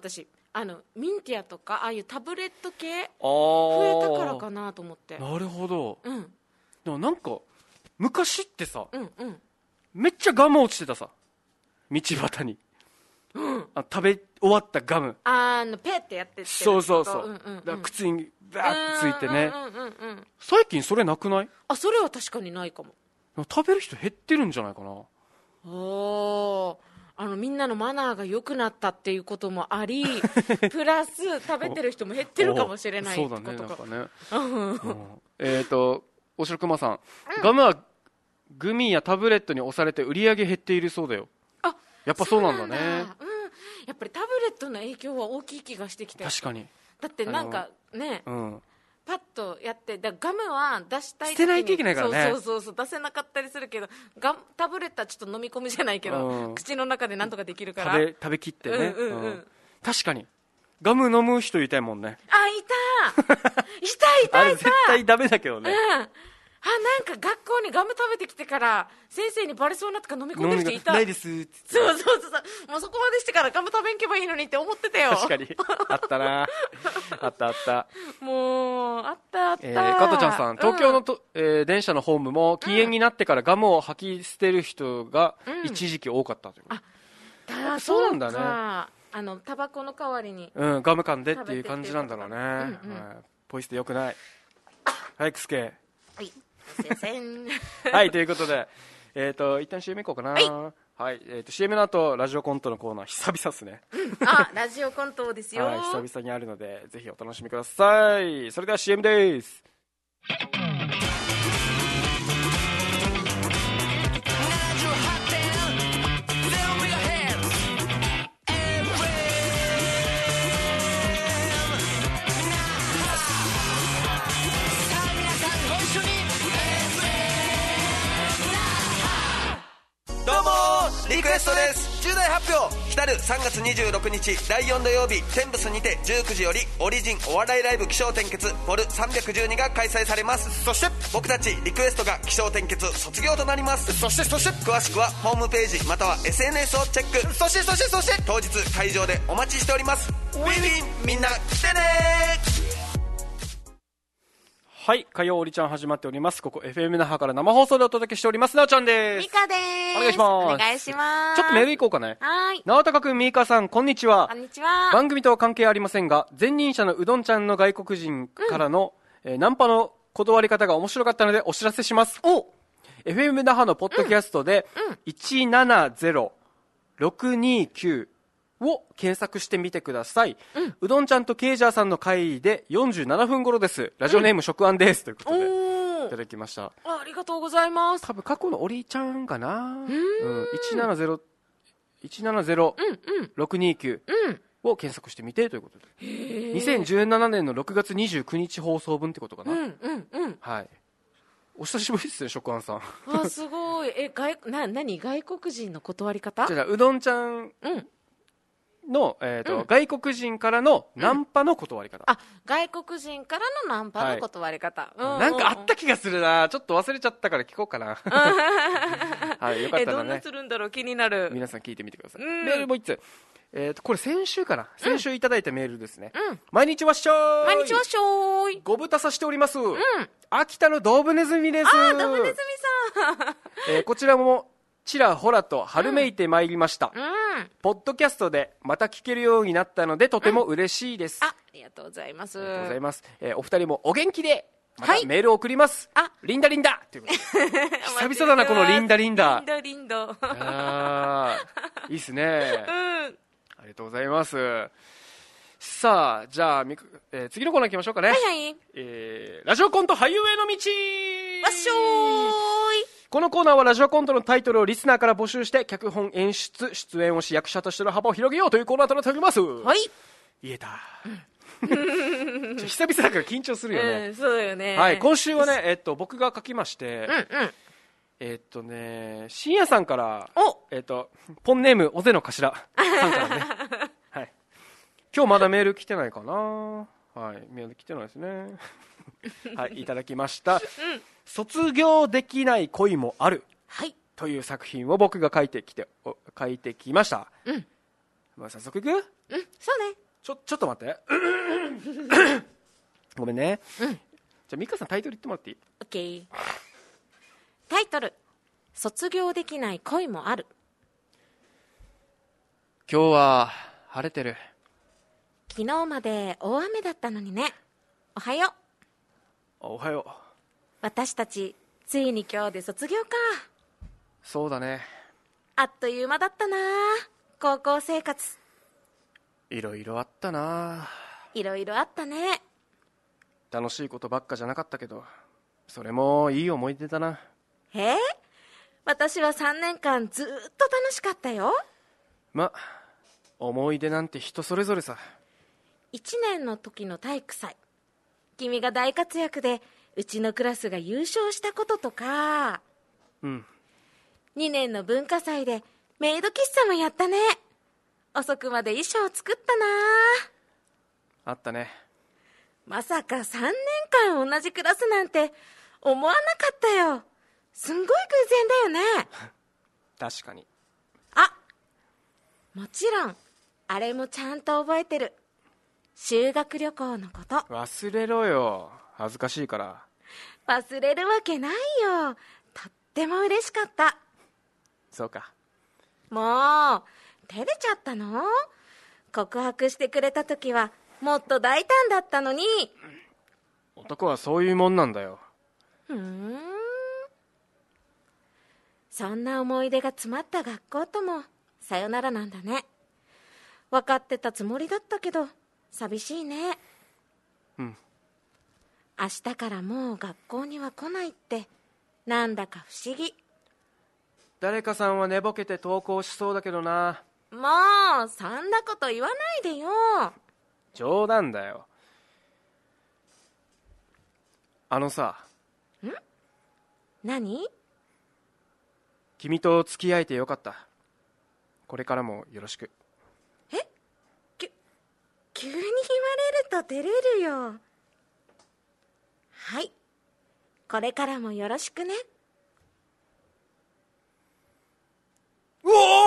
あのミンティアとかああいうタブレット系増えたからかなと思って。 なるほど、 うん、 でもなんか昔ってさ、 うんうん、 めっちゃガム落ちてたさ、道端に、 うん、 あ食べ終わったガム、 あのペッてやってって、 そうそうそう、 うんうんうん、 だから靴にバーッついてね、 うんうんうんうん、 最近それなくない？ あ、それは確かにないかも。 食べる人減ってるんじゃないかな。 おー、あのみんなのマナーが良くなったっていうこともありプラス食べてる人も減ってるかもしれないってことか。 そうだね、なんかね、うん、えっ、ー、とおしろくまさん、うん、ガムはグミやタブレットに押されて売り上げ減っているそうだよ。 あ、 やっぱそうなんだね。 うん、やっぱりタブレットの影響は大きい気がしてきて。 確かに。 だってなんかね、 うん、 パッとやってだガムは出したい時に捨てないといけないからね。 そうそうそう出せなかったりするけど、ガムタブレットはちょっと飲み込みじゃないけど、うん、口の中でなんとかできるから食べ食べきってね、 うんうんうん、 確かにガム飲む人いたいもんね。 あ、いたいたいたあれ絶対ダメだけどね、 うん、あ、なんか学校にガム食べてきてから先生にバレそうになってから飲み込んでる人いた。 ないですって。 そうそうそうそう、もうそこまでしてからガム食べんけばいいのにって思ってたよ。 確かにあったなあったあった、 もうあったあった、 えー、加藤ちゃんさん、東京のと、うん、えー、電車のホームも禁煙になってからガムを吐き捨てる人が一時期多かったという、うん、 あ、 そうなんだね。 あのタバコの代わりに、 うん、ガム噛んでっていう感じなんだろうね、うんうん、はい、ポイ捨てよくない。はい、クスケ、 はい、すいませんはい、ということで、えー、と一旦 シーエム 行こうかな。はい、はい、えー、と シーエム の後ラジオコントのコーナー久々ですね、 うん、あ、ラジオコントですよ、 はい、久々にあるのでぜひお楽しみください。それでは シーエム です。 どうもリクエストです。重大発表。来たるさんがつにじゅうろくにちだいよん土曜日、テンブスにてじゅうくじよりオリジンお笑いライブ起承転結ボルさんびゃくじゅうにが開催されます。そして僕たちリクエストが起承転結卒業となります。そしてそして詳しくはホームページまたは エスエヌエス をチェック。そしてそしてそして当日会場でお待ちしております。ウィンウィン、みんな来てね。 はい、火曜おりちゃん始まっております。ここ エフエム 那覇から生放送でお届けしております。なおちゃんです。 ミカです。 お願いします。 お願いします。 ちょっとメールいこうかね。 はい。 なおたかくん、ミカさん、こんにちは。 こんにちは。 番組とは関係ありませんが、前任者のうどんちゃんの外国人からの、うん、えー、ナンパの断り方が面白かったのでお知らせします。お エフエム 那覇のポッドキャストで、うんうん、いちななゼロろくにきゅうを検索してみてください、うん、うどんちゃんとケイジャーさんの回でよんじゅうななふん頃です。ラジオネーム、うん、食案です、ということでいただきました。 あ, ありがとうございます。 多分過去のおりちゃんかな。うん、いちななゼロろくにきゅうを検索してみてということで、にせんじゅうななねんのろくがつにじゅうくにち放送分ってことかな。 うんうんうん、 はい、お久しぶりですね、食案さん。 あ、すごい。え、外な何外国人の断り方。 じゃあうどんちゃんの、えーとうん、外国人からのナンパの断り方、 うん、あ、外国人からのナンパの断り方、 はい、うんうん、なんかあった気がするな。ちょっと忘れちゃったから聞こうかなはい、よかったらね。え、 どんなするんだろう、気になる。 皆さん聞いてみてください、うん、メールもう一つ、えーと、これ先週かな、先週いただいたメールですね、うん、毎日わっしょーい。 毎日わっしょーい。 ご無沙汰しております、 うん、 秋田のドブネズミです。 あ、ドブネズミさん、 えー、こちらもちらほらと春めいてまいりました、 うんうん、 ポッドキャストでまた聞けるようになったのでとても嬉しいです、 うん、あ, ありがとうございます。 ありがとうございます、えー、お二人もお元気でまたメールを送ります、はい、あ、リンダリンダということで久々だなこのリンダリンダ。 リンダリンダあいいっすね、 うん、 ありがとうございます。さあ、じゃあ、えー、次のコーナー行きましょうかね。 はいはい、 えー、ラジオコント俳優への道。 わっしょーい。 このコーナーはラジオコントのタイトルをリスナーから募集して脚本演出出演をし役者としての幅を広げようというコーナーとなっております。 はい、 言えた、うん、久々だから緊張するよね、 うん、そうだよね。 はい、今週はね、えっと、僕が書きまして、 うんうん、 えっとね深夜さんからえっとポンネームおぜの頭さんからねはい、今日まだメール来てないかな。はい、メール来てないですねはい、いただきました、うん、卒業できない恋もある、 はい、 という作品を僕が書いてきて書いてきました。 うん、 まあ、早速いく？うん、 そうね。 ちょちょっと待ってごめんね、うん、じゃあ美香さんタイトル言ってもらっていい？ OK。 タイトル、卒業できない恋もある。 今日は晴れてる。 昨日まで大雨だったのにね。おはよう。 おはよう。 私たちついに今日で卒業か。 そうだね。 あっという間だったな、高校生活。 いろいろあったな。 いろいろあったね。 楽しいことばっかじゃなかったけど、それもいい思い出だな。 えー、私はさんねんかんずっと楽しかったよ。 ま、思い出なんて人それぞれさ。 いちねんの時の体育祭、君が大活躍でうちのクラスが優勝したこととか。 うん。 にねんの文化祭でメイド喫茶もやったね。遅くまで衣装作ったな。 あったね。 まさかさんねんかん同じクラスなんて思わなかったよ。すんごい偶然だよね。 確かに。 あ、もちろんあれもちゃんと覚えてる。修学旅行のこと。 忘れろよ、恥ずかしいから。 忘れるわけないよ。とっても嬉しかった。 そうか。 もう照れちゃったの？告白してくれた時はもっと大胆だったのに。 男はそういうもんなんだよ。 ふーん。そんな思い出が詰まった学校ともさよならなんだね。分かってたつもりだったけど寂しいね。 うん。 明日からもう学校には来ないってなんだか不思議。 誰かさんは寝ぼけて登校しそうだけどな。 もうそんなこと言わないでよ。 冗談だよ。あのさ。 ん？何？ 君と付き合えてよかった。これからもよろしく。 え？きゅ急に言われると照れるよ。はい、これからもよろしくね。 お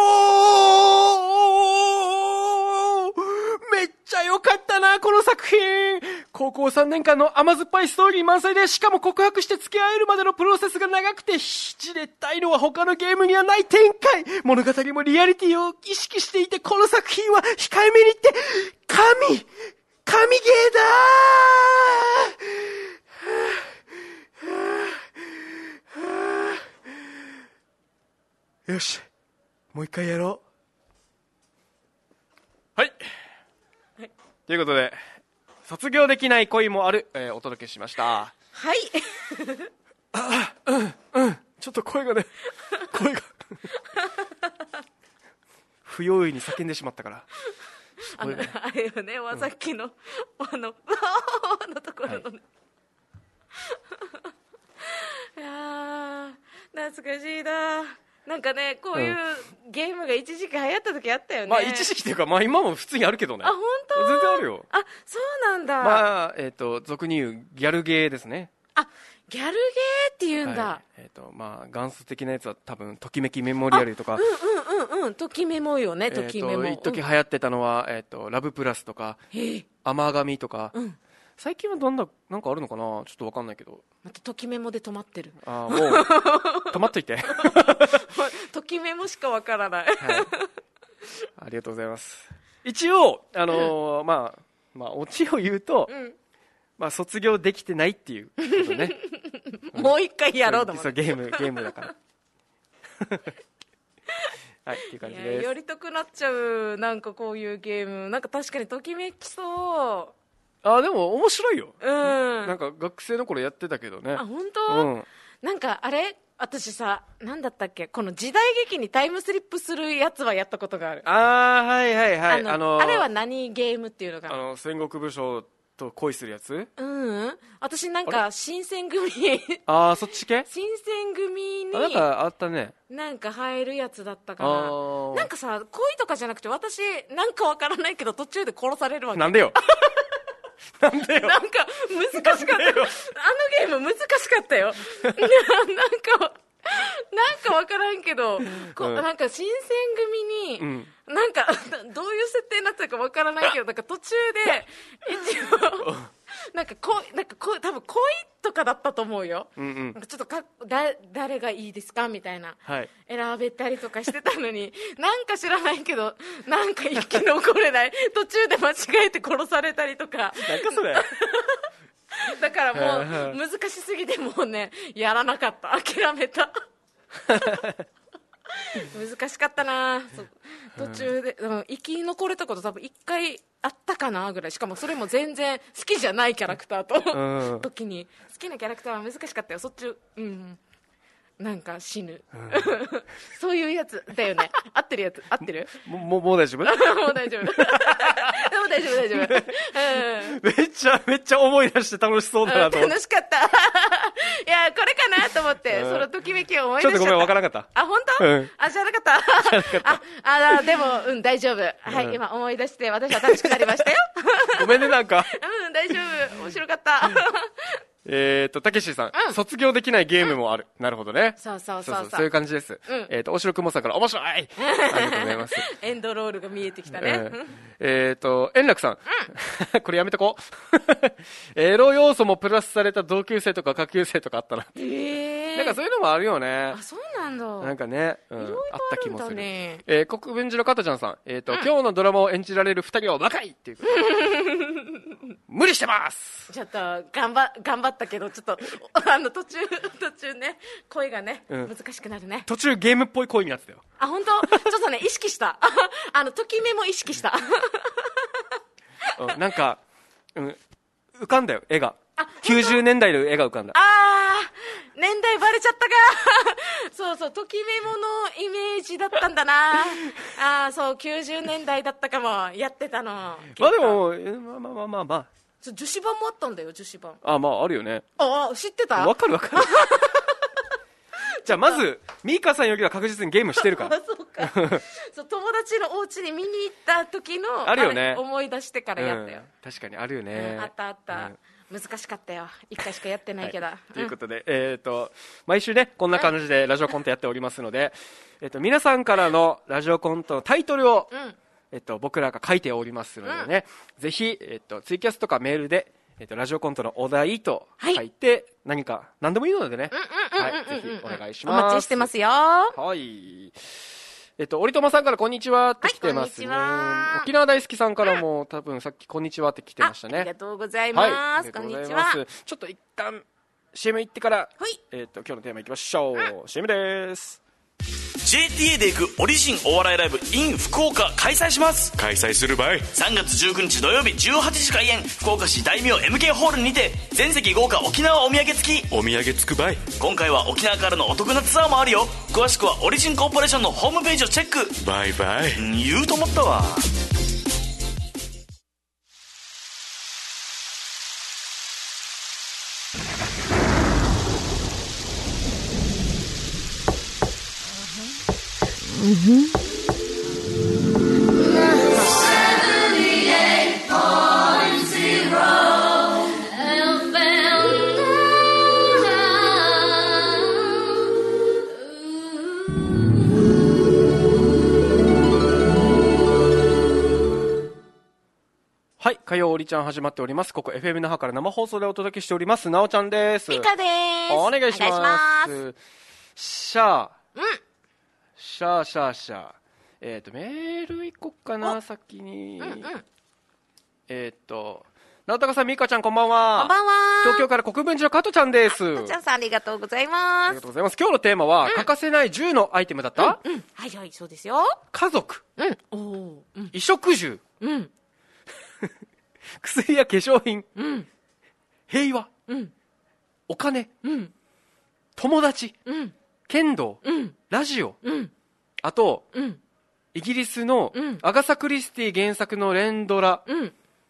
ー、めっちゃ良かったなこの作品。高校さんねんかんの甘酸っぱいストーリー満載で、しかも告白して付き合えるまでのプロセスが長くてじれったいのは他のゲームにはない展開。物語もリアリティを意識していて、この作品は控えめに言って神神ゲーだー。よし、もう一回やろう。はい、はい、ということで卒業できない恋もある、えー、お届けしました。 はいあ、うんうんちょっと声がね声が不用意に叫んでしまったから。 あのあれよね、さっきの、うん、あののところのね、はい、いや懐かしいな。なんかね、こういうゲームが一時期流行った時あったよね。 まあ一時期っていうか、まあ今も普通にあるけどね。 あ、本当？ 全然あるよ。 あ、そうなんだ。 まあ、えっと、俗に言うギャルゲーですね。 あ、ギャルゲーって言うんだ。 はい、えっと、まあ元祖的なやつは多分、ときめきメモリアルとか。 うんうんうんうん、ときメモよね、ときメモ。 えっと、一時流行ってたのは、えっと、ラブプラスとか、甘神とか。うん。最近はどんな、なんかあるのかな、ちょっとわかんないけど。 またときメモで止まってる。 ああ、もう、止まっといて。 ときメモしかわからない。はい。 ありがとうございます。一応、あのー、まあ、まあ、オチを言うと、うん、まあ、卒業できてないっていうことね。 もう一回やろうと思って。 ゲーム、ゲームだから。はい、っていう感じです。 やりたくなっちゃう、なんかこういうゲーム。なんか確かにときめきそう。 あ、でも面白いよ。 うん。 なんか学生の頃やってたけどね。 あ、本当？うん。なんかあれ私さ、なんだったっけ、この時代劇にタイムスリップするやつはやったことがある。 ああ、はいはいはい。 あの、あのー、あれは何ゲームっていうのかな。 あの、戦国武将と恋するやつ？ うん。私なんか、新選組。 ああ、そっち系？ 新選組に。 あ、なんかあったね。 なんか入るやつだったから。なんかさ、恋とかじゃなくて、私、なんかわからないけど、途中で殺されるわけ。 なんでよ。なんでよ。 なんか難しかったよ。あのゲーム難しかったよ。なんかか分からんけど、こうなんか新選組に、うん、なんかどういう設定になってるか分からないけど、なんか途中で一応なんかこうなんかこう多分恋とかだったと思うよ、うんうん、なんかちょっとかだ誰がいいですかみたいな、はい、選べたりとかしてたのになんか知らないけどなんか生き残れない途中で間違えて殺されたりとか、 なんかそれだからもう難しすぎてもうねやらなかった、諦めた難しかったな。途中で、うん、生き残れたこと多分いっかいあったかなぐらい、しかもそれも全然好きじゃないキャラクターと、うん、時に好きなキャラクターは難しかったよ。そっち、うん、なんか死ぬ、うん、そういうやつだよね。合ってるやつ合ってる？ もうもう大丈夫？もう大丈夫。もう大丈夫大丈夫、 うん。めっちゃめっちゃ思い出して楽しそうだなと思って。 楽しかった。いやこれかなと思って、うん、そのときめきを思い出しちゃった。 ちょっとごめん分からなかった。 あ本当？うん、あ知らなかった。ああでもうん大丈夫。はい、うん、今思い出して私は楽しくなりましたよ。 ごめんねなんか。 うん大丈夫、面白かった。 えっと、たけしさん、うん、卒業できないゲームもある。うん、なるほどね。 そうそうそうそう。そうそうそういう感じです。うん、えっと、おしろくもさんから面白いありがとうございます。 エンドロールが見えてきたね。うん、 えっと、円楽さん。うん、これやめとこう。エロ要素もプラスされた同級生とか下級生とかあったな。 えー、 なんかそういうのもあるよね。 あ、そうなんだ。 なんかね、うん、いろいろあった気もする。 ね、 えー、国分寺の加藤ちゃんさん。えっと、うん、今日のドラマを演じられる二人は若いっていう。無理してますちょっと頑張頑張ったけどちょっとあの途中途中ね声がね、うん、難しくなるね。 途中ゲームっぽい声になってたよ。 あ本当ちょっとね意識したあのときめも意識した、 うん、なんか、うん、浮かんだよ絵が。きゅうじゅうねんだいの絵が浮かんだ。 あー年代バレちゃったかそうそうときめものイメージだったんだなあそうきゅうじゅうねんだいだったかもやってたの。まあでもまあまあまあまあまあ女子版もあったんだよ女子版。 あまああるよね。 あ知ってた？ わかるわかるじゃあまずミーカさんよりは確実にゲームしてるからそうかそう友達のお家に見に行った時のあるよね思い出してからやったよ、 うん、確かにあるよね、 うん、あったあった、うん、難しかったよいっかいしかやってないけど、はいうん、ということで、えー、と毎週ねこんな感じでラジオコントやっておりますので、えー、と皆さんからのラジオコントのタイトルを、うんえー、と僕らが書いておりますのでね、うん、ぜひ、えー、とツイキャスとかメールでえー、とラジオコントのお題と書いて、はい、何か何でもいいのでね、ぜひお願いします。 お待ちしてますよ。 はい。えっと折友さんからこんにちはって来てますね。はい、沖縄大好きさんからも、うん、多分さっきこんにちはって来てましたね。 ありがとうございます。はい、こんにちは。 ちょっと一旦 シーエム 行ってから、はい、えっと今日のテーマいきましょう。うん、シーエム です。 ジェーティーエー で行くオリジンお笑いライブ in 福岡開催します。開催する場合さんがつじゅうくにち土曜日じゅうはちじ開演、福岡市大名 エムケー ホールにて全席豪華沖縄お土産付き。お土産付く場合今回は沖縄からのお得なツアーもあるよ。詳しくはオリジンコーポレーションのホームページをチェック。バイバイ、うん、言うと思ったわ。 Mm-hmm. seventy-eight point zeroエフエム はい、火曜おりちゃん始まっております。ここ エフエム 那覇から生放送でお届けしておりますなおちゃんです。 ミカです。 お願いします。シャー、うんシャーシャーシャーえっ、ー、とメールいこっかな先に、うんうん、えっ、ー、と直高さん、みかちゃんこんばんは。 こんばんは。 東京から国分寺の加藤ちゃんです。 加藤ちゃんさんありがとうございます。 ありがとうございます。今日のテーマは、うん、欠かせないじゅうのアイテムだった、 うんうん、はいはいそうですよ。 家族、 うんおーうん、 衣食住、うん、薬や化粧品、うん、平和、うん、お金、うん、友達、うん、剣道、うん、ラジオ、うん、あと、うん、イギリスのアガサ・クリスティ原作の連ドラ、うん、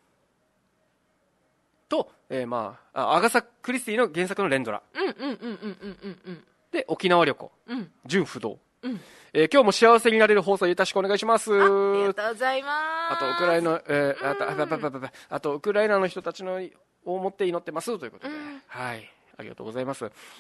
と、えーまあ、あアガサ・クリスティの原作の連ドラで沖縄旅行、うん、純不動、うんえー、今日も幸せになれる放送よろしくお願いします。 あ, ありがとうございます。 あとウクライナ、えー、あとあばばばばばあとウクライナの人たちのを思って祈ってますということで、うん、はいありがとうございます。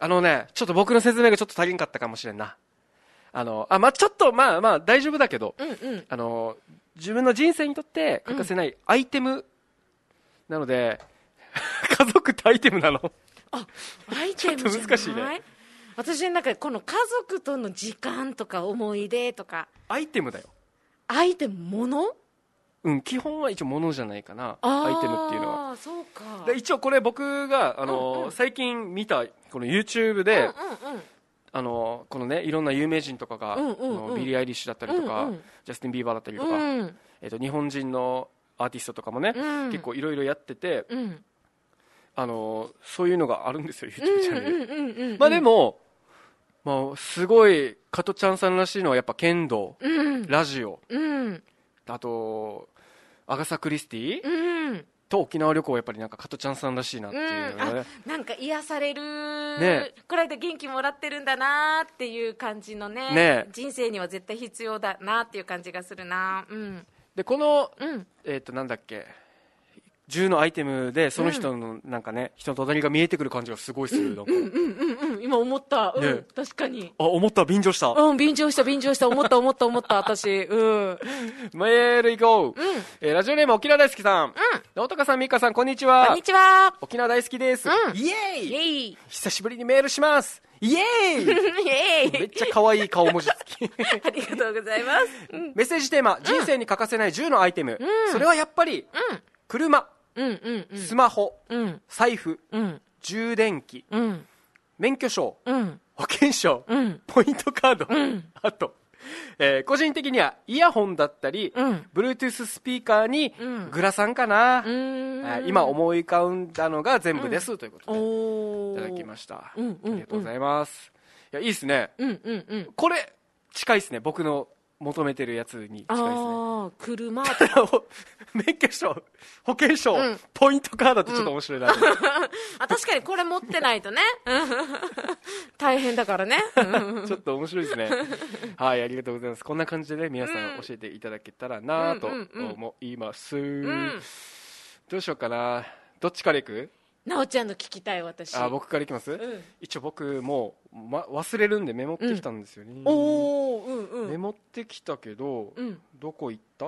あのね、ちょっと僕の説明がちょっと足りんかったかもしれんな。あの、あ、まあ、ちょっと、まあまあ、大丈夫だけど、 うんうん、 あの、自分の人生にとって欠かせないアイテムなので、うん、家族ってアイテムなの。 あ、アイテムじゃない？ちょっと難しいね。私の中でこの家族との時間とか思い出とか。 アイテムだよ。 アイテム、もの？ うん、基本は一応物じゃないかな、アイテムっていうのは。 あ、そうか。 で一応これ僕があの、うんうん、最近見たこの YouTube で、うんうんうん、あのこのねいろんな有名人とかが、うんうんうん、ビリー・アイリッシュだったりとか、うんうん、ジャスティン・ビーバーだったりとか、うん、えーと、日本人のアーティストとかもね、うん、結構いろいろやってて、うん、あのそういうのがあるんですよ YouTube チャンネル。まあでも、まあ、すごい加トちゃんさんらしいのはやっぱ剣道、うん、ラジオ、うん、あとアガサ・クリスティ、うん、と沖縄旅行はやっぱりなんか加トちゃんさんらしいなっていうのね、 うん、なんか癒される、ね、これで元気もらってるんだなっていう感じの ね, ね人生には絶対必要だなっていう感じがするな、うん、 でこの、うん、えっ、ー、となんだっけ銃のアイテムでその人のなんかね、うん、人の隣が見えてくる感じがすごいする、うん、なんか、うんうんうんうん、今思った、ね、うん、確かに。 あ、思った、便乗した。 うん、便乗した便乗した、思った思った思った私、うん。 メール行こう、うん、えー、ラジオネーム沖縄大好きさん、うん、直高さん、美香さん、こんにちは。 こんにちは。 沖縄大好きです、うん、イエーイ、 イエーイ。 久しぶりにメールします。イエーイイエーイ。 めっちゃ可愛い顔文字付きありがとうございます、 うん、メッセージテーマ、人生に欠かせないじゅうのアイテム、うん、それはやっぱり、うん、車、うんうんうん、スマホ、うん、財布、うん、充電器、うん、免許証、うん、保険証、うん、ポイントカード、うん、あと、えー、個人的にはイヤホンだったり、うん、Bluetooth スピーカーにグラサンかな、うん、今思い浮かんだのが全部です、うん、ということでいただきました、うんうんうん、ありがとうございます。いや、いいですね、うんうんうん、これ近いですね、僕の求めてるやつに近いですね。あ、 車免許証、保険証、うん、ポイントカードってちょっと面白いな、うん、 あ、確かにこれ持ってないとね大変だからねちょっと面白いですねはい、ありがとうございます。こんな感じでね、皆さん教えていただけたらなと思います、うんうんうん、どうしようかな、どっちからいく？ なおちゃんの聞きたい。私、 あ、僕からいきます、うん、一応僕もう、ま、忘れるんでメモってきたんですよね、 うん、おー、うんうん、 メモってきたけど、うん、どこ行った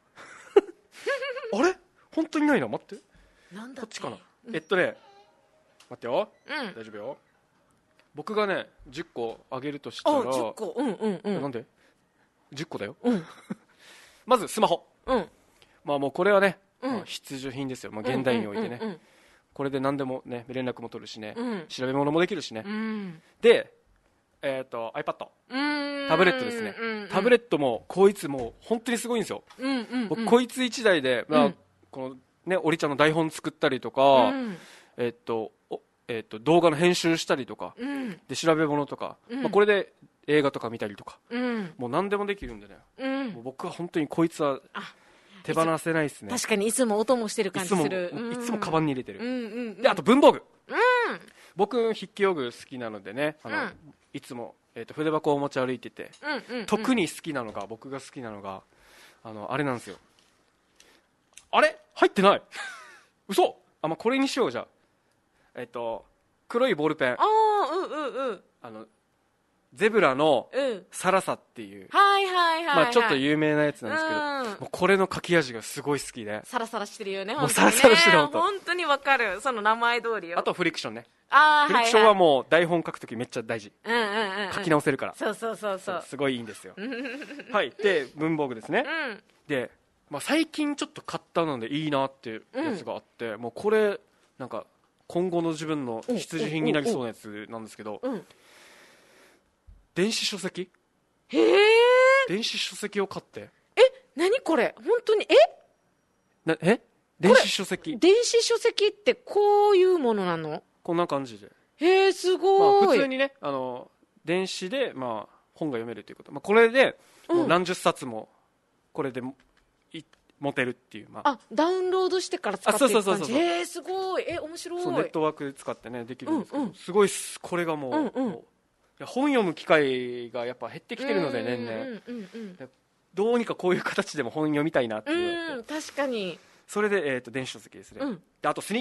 あれ本当にないな、待って、 なんだっけ、 こっちかな、うん、えっとね待ってよ、うん、大丈夫よ。僕がねじゅっこあげるとしたら、 じゅっこ、うんうんうん、 なんでじゅっこだよ、うん、まずスマホ、うん、まあもうこれはね、うん、まあ、必需品ですよ、まあ、現代においてね、うんうんうんうん、これで何でもね連絡も取るしね、うん、調べ物もできるしね、うん、で、えーと、iPad、タブレットですね、うんうん、タブレットもこいつもう本当にすごいんですよ、うんうんうん、僕こいついちだいで、まあ、うん、このねおりちゃんの台本作ったりとか、うん、えーとえー、と動画の編集したりとか、うん、で調べ物とか、うん、まあ、これで映画とか見たりとか、うん、もう何でもできるんでね、うん、もう僕は本当にこいつは手放せないですね。 確かにいつも音もしてる感じする。 いつも、いつもカバンに入れてる、うんうんうん、であと文房具、うん、僕筆記用具好きなのでね、あの、うん、いつも、えー、と筆箱を持ち歩いてて、うんうんうん、特に好きなのが僕が好きなのがあのあれなんですよ。あれ入ってない嘘あ、まあ、これにしよう。じゃあえっと、黒いボールペン、 あ、うんうんうん、 あのゼブラのサラサっていう、うん、 はいはいはい、はい、 まあ、ちょっと有名なやつなんですけど、うん、もうこれの書き味がすごい好きで、 サラサラしてるよね、 もうサラサラしてる、 本当本当にわかる、その名前通りよ。 あとフリクションね、あ、フリクションはもう台本書くときめっちゃ大事、うんうんうんうん、書き直せるから、 そうそうそうそう、 すごいいいんですよはい、で文房具ですね、うん、で、まあ、最近ちょっと買ったのでいいなっていうやつがあって、うん、もうこれなんか今後の自分の必需品になりそうなやつなんですけど、うん、電子書籍、 へー、 電子書籍を買って、 え、何これ本当に、えなえ電子書籍、 電子書籍ってこういうものなの？ こんな感じで、 へー、すごい、 まあ、普通にね、あの電子で、まあ、本が読めるということ、まあ、これでもう何十冊もこれでい持てるっていう、まあ、 あ、ダウンロードしてから使っていく感じ、へー、すごい、え、面白い、 そうネットワーク使ってねできるんですけど、うんうん、すごいこれがもう、うんうん、もういや本読む機会がやっぱ減ってきてるので年々、うんうんうん、どうにかこういう形でも本読みたいなっていう、 うん、確かに、 それで、えー、と電子書籍ですね、うん、であとスニーカ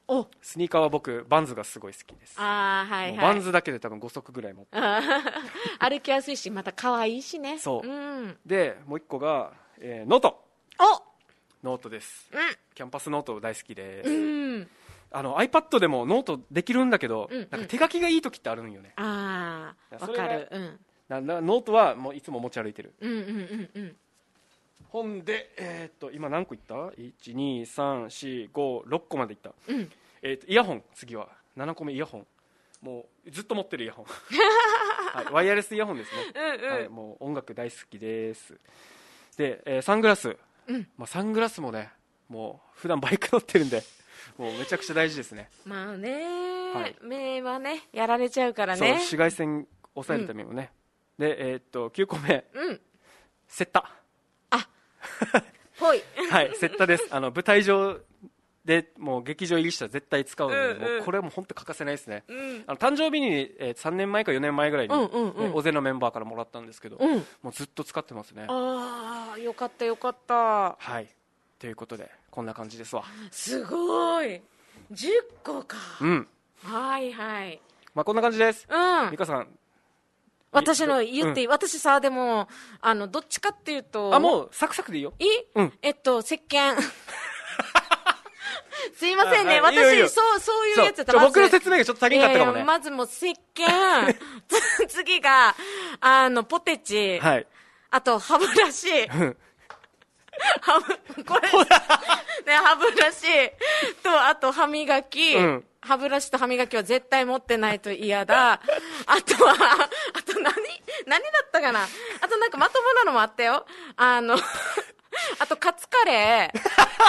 おスニーカーは僕バンズがすごい好きです。 あ、はいはい、 バンズだけで多分ご足ぐらい持って歩きやすいしまた可愛いしね。 そう、うん、でもう一個が、えー、ノート。 おノートです、 うん、 キャンパスノート大好きです、 うん、 あの iPad でもノートできるんだけど、うんうん、なんか手書きがいい時ってあるんよね。 ああわかる、うん、 ななノートはもういつも持ち歩いてる。 うんうんうんうん。 ほんで、えー、っと今何個いった ?いち、に、さん、よん、ご、ろっこまでいった、 うん、 えー、っとイヤホン、次はななこめイヤホン、もうずっと持ってるイヤホン、はい、ワイヤレスイヤホンですね。 うん、うん、 はい、もう音楽大好きです。で、えー、サングラス、 うん、 まあ、サングラスもねもう普段バイク乗ってるんでもうめちゃくちゃ大事ですね。 まあね、はい、目はねやられちゃうからね。 そう紫外線抑えるためにもね、うん、で、えー、っときゅうこめ、 うん、 セッタ。 あぽいはいセッタです。あの舞台上でもう劇場入りしたら絶対使うので、うんうん、もうこれはもう本当欠かせないですね、うん、あの誕生日に、えー、さんねんまえかよねんまえぐらいに、うんうんうん、大勢のメンバーからもらったんですけど、うん、もうずっと使ってますね。 ああよかったよかった。 はいということでこんな感じですわ。 すごいじゅっこか。 うんはいはい、 まあ、こんな感じです。 うん美香さん私の言っていい、うん、私さでもあのどっちかっていうとあもうサクサクでいいよ。 いい、 うん、 えっと石鹸すいませんね、私いいよいいよそうそういうやつだったら僕の説明がちょっと足りんかったかもね。 えー、まずもう石鹸次があのポテチ、 はい、 あと歯ブラシ歯ブこれね歯ブラシとあと歯磨き、うん、歯ブラシと歯磨きは絶対持ってないと嫌だ。あとはあと何何だったかな。あとなんかまともなのもあったよ。あのあとカツカレー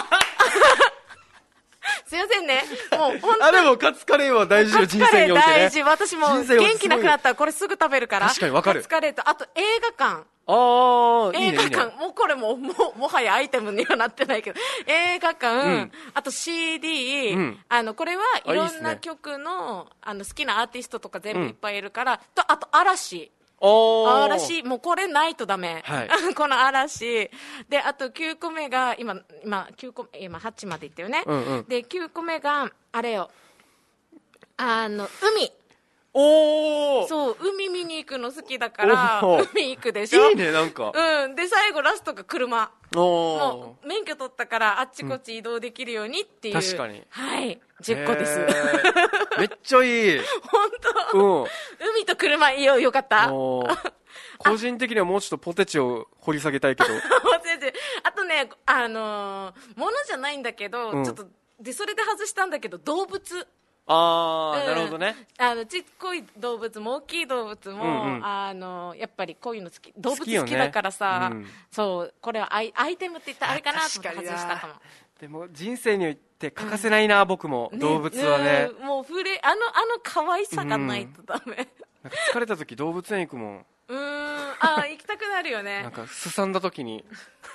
すいませんね。もう本当にあでもカツカレーは大事よ。人生においてね。 大事。私も元気なくなったらこれすぐ食べるから。 確かにわかる。 カツカレーとあと映画館。 ああ、 映画館、いいね、もうこれもももはやアイテムにはなってないけど、映画館、うん、あと シーディー、うん、あのこれはいろんな曲の、 あ, あの好きなアーティストとか全部いっぱいいるから、うん、とあと嵐。嵐もうこれないとダメ、はい、この嵐であときゅうこめが今今きゅうこ今はちまでいったよね、 うんうん、 できゅうこめがあれよあの海。 おーそう海見に行くの好きだから海行くでしょ。 いいねなんか、 うん、で最後ラストが車。 おもう免許取ったからあっちこっち移動できるようにっていう、うん、 確かにはいじゅっこですめっちゃいい本当、うん、海と車いいよよかった個人的にはもうちょっとポテチを掘り下げたいけどあとねあのー、ものじゃないんだけど、うん、ちょっとでそれで外したんだけど動物。 あー、うん、なるほどね。 あのちっこい動物も大きい動物も、うんうん、あのやっぱりこういうの好き動物好きだからさ、ねうん、そうこれはアイ、アイテムって言ったらあれかなと思って外したかも。 でも人生において欠かせないな、うん、僕も動物はね、ねもう触れあのあの可愛さがないとダメ、うん、 なんか疲れた時動物園行くもん。 うーんあ行きたくなるよねなんかすさんだ時に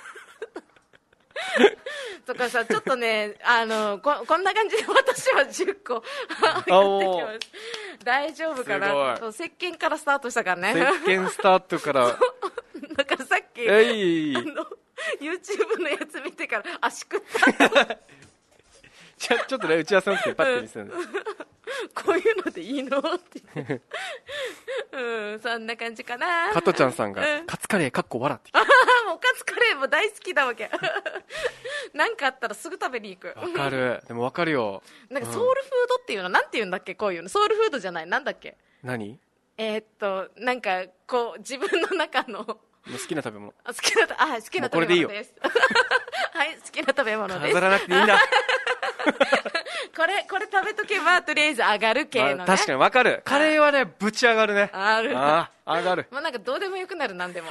とかさちょっとねあの こ, こんな感じで私はじゅっこやってきます大丈夫かな。そう石鹸からスタートしたからね。 石鹸スタートからだからさっき、 えいあの YouTube のやつ見てから足食ったちょ, ちょっとね打ち合わせの時にパッて見せるんです、うん、 こういうのでいいのって言ってうんそんな感じかな。 加トちゃんさんが、うん、カツカレーかっこ笑ってもうカツカレーも大好きだわけなんかあったらすぐ食べに行く。 わかるでもわかるよ。 なんかソウルフードっていうの、うん、なんて言うんだっけこういうのソウルフードじゃないなんだっけ何えー、っとなんかこう自分の中の好きな食べ物好きなあ好きな食べ物ですはい好きな食べ物です。 飾らなくていいんだこれこれ食べとけばとりあえず上がる系のね、まあ、 確かに分かる。カレーはねぶち上がるね。 あるあ上がるまあなんかどうでもよくなるなんでも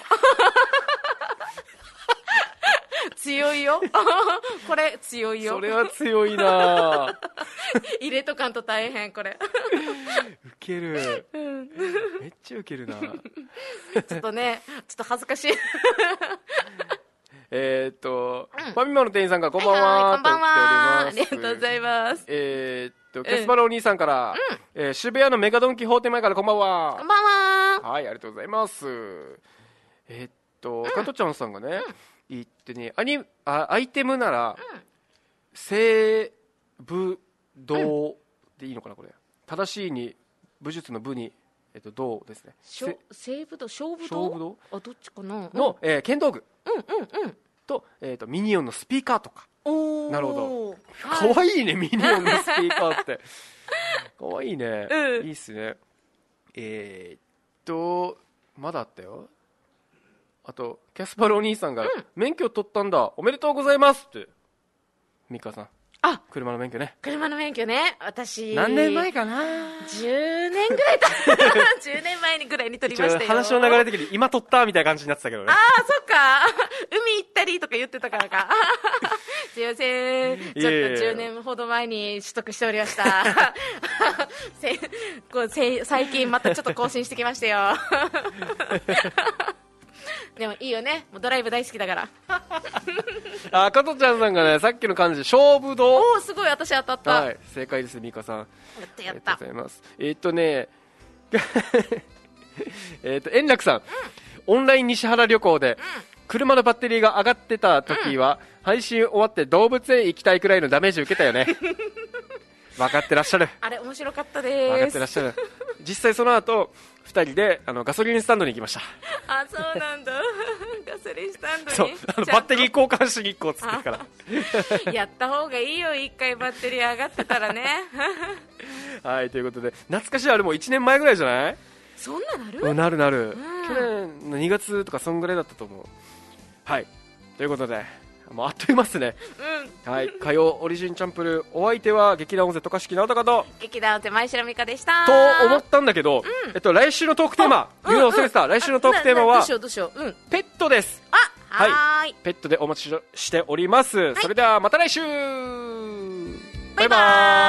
強いよこれ強いよ。 それは強いな入れとかんと大変これウケる、うん、めっちゃウケるなちょっとねちょっと恥ずかしいえっと、うん、ファミマの店員さんがこんばんは、 こんばんは、ありがとうございます。 えー、っとケスパロお兄さんから、うんえー、渋谷のメガドンキホーテ前からこんばんは。 こんばんは。 はいありがとうございます。えー、っと、うん、加トちゃんさんがね、うん言ってね、アニあアイテムなら、うん、西武道でいいのかなこれ。正しいに武術の武に、えっと、道ですね。 西武道勝負道勝負道あどっちかなの、うんえー、剣道具、 うんうんうん、 と、えー、とミニオンのスピーカーとか。 おなるほど、かわいいねミニオンのスピーカーってかわいいね、うん、いいっすね。えー、っとまだあったよ。あとキャスパルお兄さんが、うん、免許取ったんだおめでとうございますって。ミカさん、 あ、 車の免許ね。 車の免許ね。私何年前かな、 じゅうねんぐらいたじゅうねんまえにぐらいに取りましたよ。 話の流れ的に今取ったみたいな感じになってたけどね。 ああそっか海行ったりとか言ってたからかすいません、ちょっとじゅうねんほど前に取得しておりましたせこうせ最近またちょっと更新してきましたよでもいいよね、もうドライブ大好きだからあ、加藤ちゃんさんがね、さっきの漢字勝負道。 おおすごい、私当たった、 はい、正解です。ミカさん、やったやった、 ありがとうございます。えー、っとねえっと円楽さん、うん、オンライン西原旅行で、うん、車のバッテリーが上がってた時は、うん、配信終わって動物園行きたいくらいのダメージ受けたよね分かってらっしゃる。 あれ面白かったです。 分かってらっしゃる。実際その後ふたりであのガソリンスタンドに行きました。 あ、そうなんだガソリンスタンドにそう、あのバッテリー交換しに行こうっつってからやった方がいいよ、一回バッテリー上がってたらねはい、ということで懐かしい、あれもういちねんまえぐらいじゃない？ そんななる？ なるなる、 うん、 去年のにがつとかそんぐらいだったと思う。はい、ということでもうあっという間ですね、うん、はい、火曜オリジンチャンプル、お相手は劇団オゼ渡嘉敷直隆と劇団オゼ前城美香でしたと思ったんだけど、うん、えっと、来週のトークテーマ言うの忘れてた、うんうん、来週のトークテーマはどうしようどうしよう、うん、 ペットです。 あ、はーい、 はい、ペットでお待ちしております、はい、それではまた来週、バイバーイ。